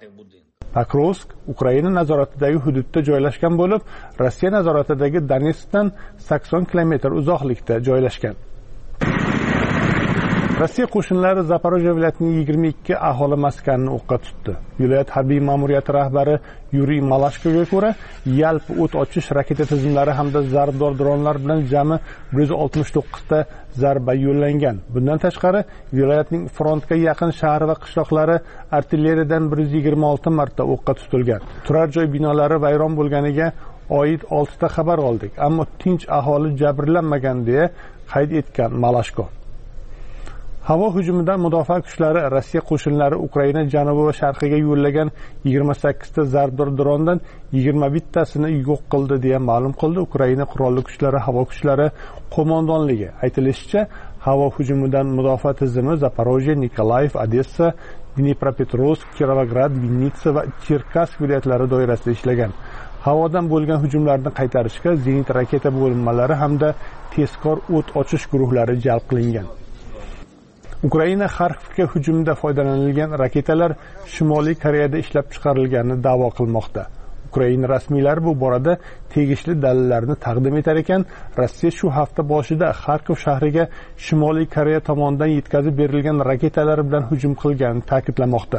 Pokrovsk Ukraina nazoratidagi hududda joylashgan bo'lib, Rossiya nazoratidagi Donetskdan sakson kilometr uzoqlikda joylashgan. Rossiya qo'shinlari Zaporojye viloyatining yigirma ikki aholi maskanini o'qqa tutdi. Viloyat harbiy ma'muriyati rahbari Yuriy Malashkoga ko'ra, yalpi o't ochish raketa tizimlari hamda zarbdor dronlar bilan jami bir yuz oltmish to'qqiz ta zarba yo'llangan. Bundan tashqari, viloyatning frontga yaqin shahar va qishloqlari artilleriyadan bir yuz yigirma olti marta o'qqa tutilgan. Turar joy binolari vayron bo'lganiga oid olti ta xabar oldik, ammo tinch aholi jabrlanmagan deya qayd etgan Malashko. Havo hujumidan mudofaa kuchlari Rossiya qo'shinlari Ukraina janubi va sharqiga yo'llagan yigirma sakkiz ta zarbdor drondan yigirma bittasini yo'q qildi deya ma'lum qildi Ukraina qurolli kuchlari havo kuchlari qo'mondonligi. Aytilishicha, havo hujumidan mudofaa tizimi Zaporojye, Nikolayev, Odessa, Dnipropetrovsk, Kirovograd, Vinnitsa va Cherkassk viloyatlari doirasida ishlagan. Havodan bo'lgan hujumlarni qaytarishga zenit raketa bo'linmalari hamda tezkor o't ochish guruhlari jalb qilingan. Ukraina Xarkovga hujumda foydalanilgan raketalar Shimoliy Koreyada ishlab chiqarilganini da'vo qilmoqda. Ukraina rasmiylari bu borada tegishli dalillarni taqdim etar ekan, Rossiya shu hafta boshida Xarkov shahriga Shimoliy Koreya tomonidan yetkazib berilgan raketalar bilan hujum qilganini ta'kidlamoqda.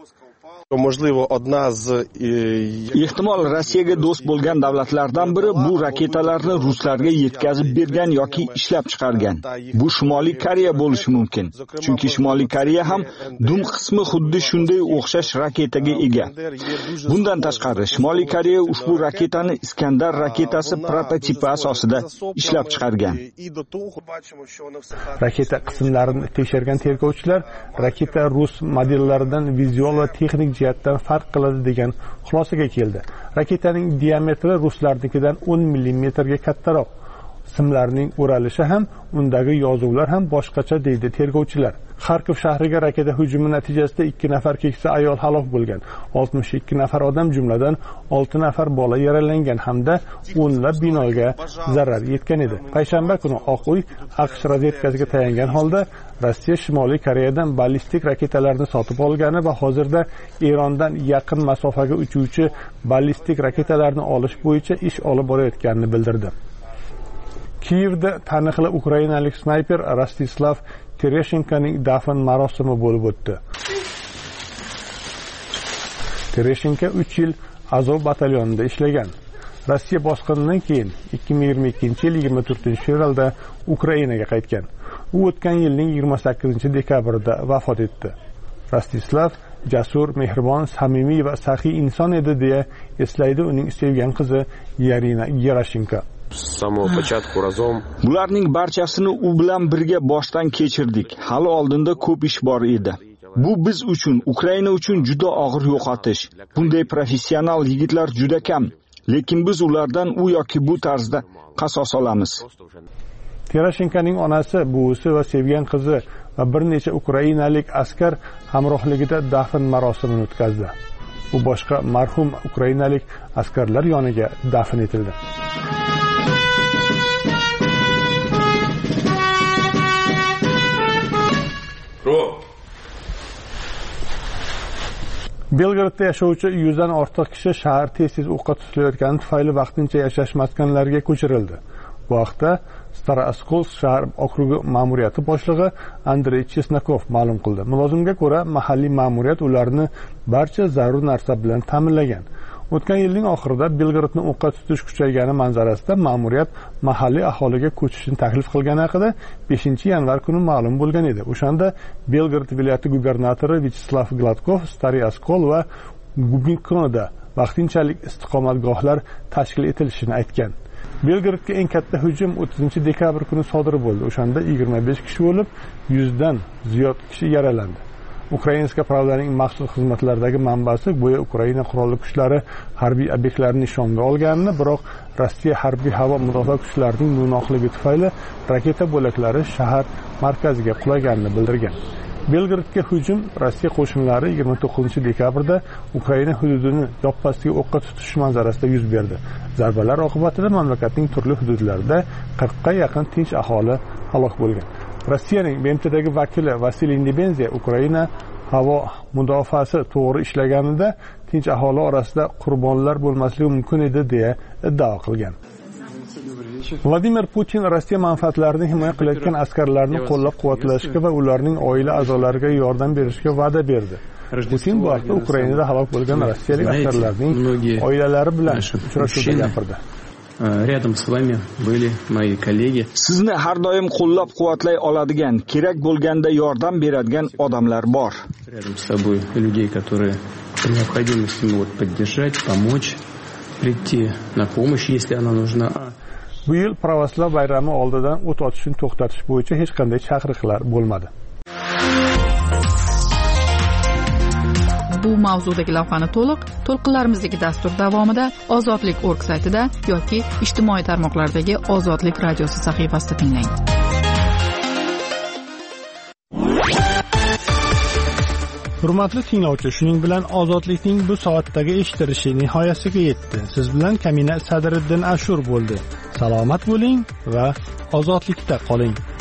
Ehtimol Rossiyaga do'st bo'lgan davlatlardan biri bu raketalarni ruslarga yetkazib bergan yoki ishlab chiqargan. Bu Shimoliy Koreya bo'lishi mumkin. Chunki Shimoliy Koreya ham dum qismi xuddi shunday o'xshash raketaga ega. Bundan tashqari, Shimoliy Koreya ushbu raketani Iskandar raketasi prototipi asosida ishlab chiqargan. Raketa qismlarini tekshirgan tergovchilar raketa rus modellaridan vizual va texnik jihatdan farq qiladi degan xulosaga keldi. Raketaning diametri ruslarnikidan o'n millimetrga kattaroq. Simlarning o'ralishi ham, undagi yozuvlar ham boshqacha deydi tergovchilar. Xarkov shahriga raketa hujumi natijasida ikki nafar keksa ayol halok bo'lgan. oltmish ikki nafar odam, jumladan olti nafar bola yaralangan hamda o'nlab binoga zarar yetgan edi. Payshanba kuni Oq uy AQSh razvedkasiga tayangan holda Rossiya Shimoliy Koreyadan ballistik raketalarni sotib olgani va hozirda Erondan yaqin masofaga uchuvchi ballistik raketalarni olish bo'yicha ish olib borayotganini bildirdi. Kiyevda taniqli ukrainalik snayper Rostislav Tereshenkoning dafn marosimi bo'lib o'tdi. Tereshenko uch yil Azov batalyonida ishlagan. Rossiya bosqinidan keyin ikki ming yigirma ikkinchi yil yigirma to'rtinchi fevralda Ukrainaga qaytgan. U o'tgan yilning yigirma sakkizinchi dekabrida vafot etdi. Rostislav jasur, mehribon, samimiy va saxiy inson edi deya eslaydi uning sevgan qizi Yarina Gerashenko. Bularning barchasini u bilan birga boshdan kechirdik. Hali oldinda ko'p ish bor edi. Bu biz uchun, Ukraina uchun juda og'ir yo'qotish. Bunday professional yigitlar juda kam, lekin biz ulardan u yoki bu tarzda qasos olamiz. Terashenkoning onasi, buvisi va sevgan qizi va bir necha ukrainalik askar hamrohligida dafn marosimini o'tkazdi. U boshqa marhum ukrainalik askarlar yoniga dafn etildi. Belgradda yashovchi yuzdan ortiq kishi shahar tez-tez o'qqa tutilayotgani tufayli vaqtincha yashash maskanlariga ko'chirildi. Bu haqda Stara-Oskol shahar okrugi ma'muriyati boshlig'i Andrey Chesnakov ma'lum qildi. Mulozimga ko'ra, mahalliy ma'muriyat ularni barcha zarur narsa bilan ta'minlagan. O'tgan yilning oxirida Belgradni o'qqa tutish kuchaygani manzarasida ma'muriyat mahalliy aholiga ko'chishni taklif qilgani haqida beshinchi yanvar kuni ma'lum bo'lgan edi. O'shanda Belgrad viloyati gubernatori Vyacheslav Gladkov Stary-Oskol va Gubinkoda vaqtinchalik istiqomatgohlar tashkil etilishini aytgan. Belgradga eng katta hujum o'ttizinchi dekabr kuni sodir bo'ldi. O'shanda yigirma besh kishi o'lib, yuzdan ziyod kishi yaralandi. Ukrainska Pravdaning maxsus xizmatlaridagi manbasi bo'yi Ukraina qurolli kuchlari harbiy obyektlarni nishonga olganini, biroq Rossiya harbiy havo mudofaa kuchlarining no'noqligi tufayli raketa bo'laklari shahar markaziga qulaganini bildirgan. Belgradga hujum Rossiya qo'shinlari yigirma to'qqizinchi dekabrda Ukraina hududini yoppasiga o'qqa tutish manzarasida yuz berdi. Zarbalar oqibatida mamlakatning turli hududlarida qirqqa yaqin tinch aholi halok bo'lgan. Rossiyaning B M Tdagi vakili Vasiliy Nebenziya Ukraina havo mudofaasi to'g'ri ishlaganida tinch aholi orasida qurbonlar bo'lmasligi mumkin edi deya iddao qilgan. Vladimir Putin Rossiya manfaatlarini himoya qilayotgan askarlarni qo'llab-quvvatlashga va ularning oila a'zolariga yordam berishga va'da berdi. Putin bu haqda Ukrainada halok bo'lgan rossiyalik askarlarning oilalari bilan uchrashuvda gapirdi. Rядом с вами были мои коллеги. Sizni har doim qo'llab-quvvatlay oladigan, kerak bo'lganda yordam beradigan odamlar bor. Рядом с собой людей, которые при необходимости могут поддержать, помочь, прийти на помощь, если она нужна. Bu yil Pravoslav bayrami oldidan o't ochishni to'xtatish bo'yicha hech qanday chaqiriqlar bo'lmadi. Bu mavzudagi lavhani to'liq to'lqinlarimizdagi dastur davomida ozodlik org saytida yoki ijtimoiy tarmoqlardagi Ozodlik radiosi sahifasida tinglang. Hurmatli tinglovchi, shuning bilan Ozodlikning bu soatdagi eshitilishi nihoyasiga yetdi. Siz bilan Kamina Sadriddin Ashur bo'ldi. Salomat bo'ling va ozodlikda qoling.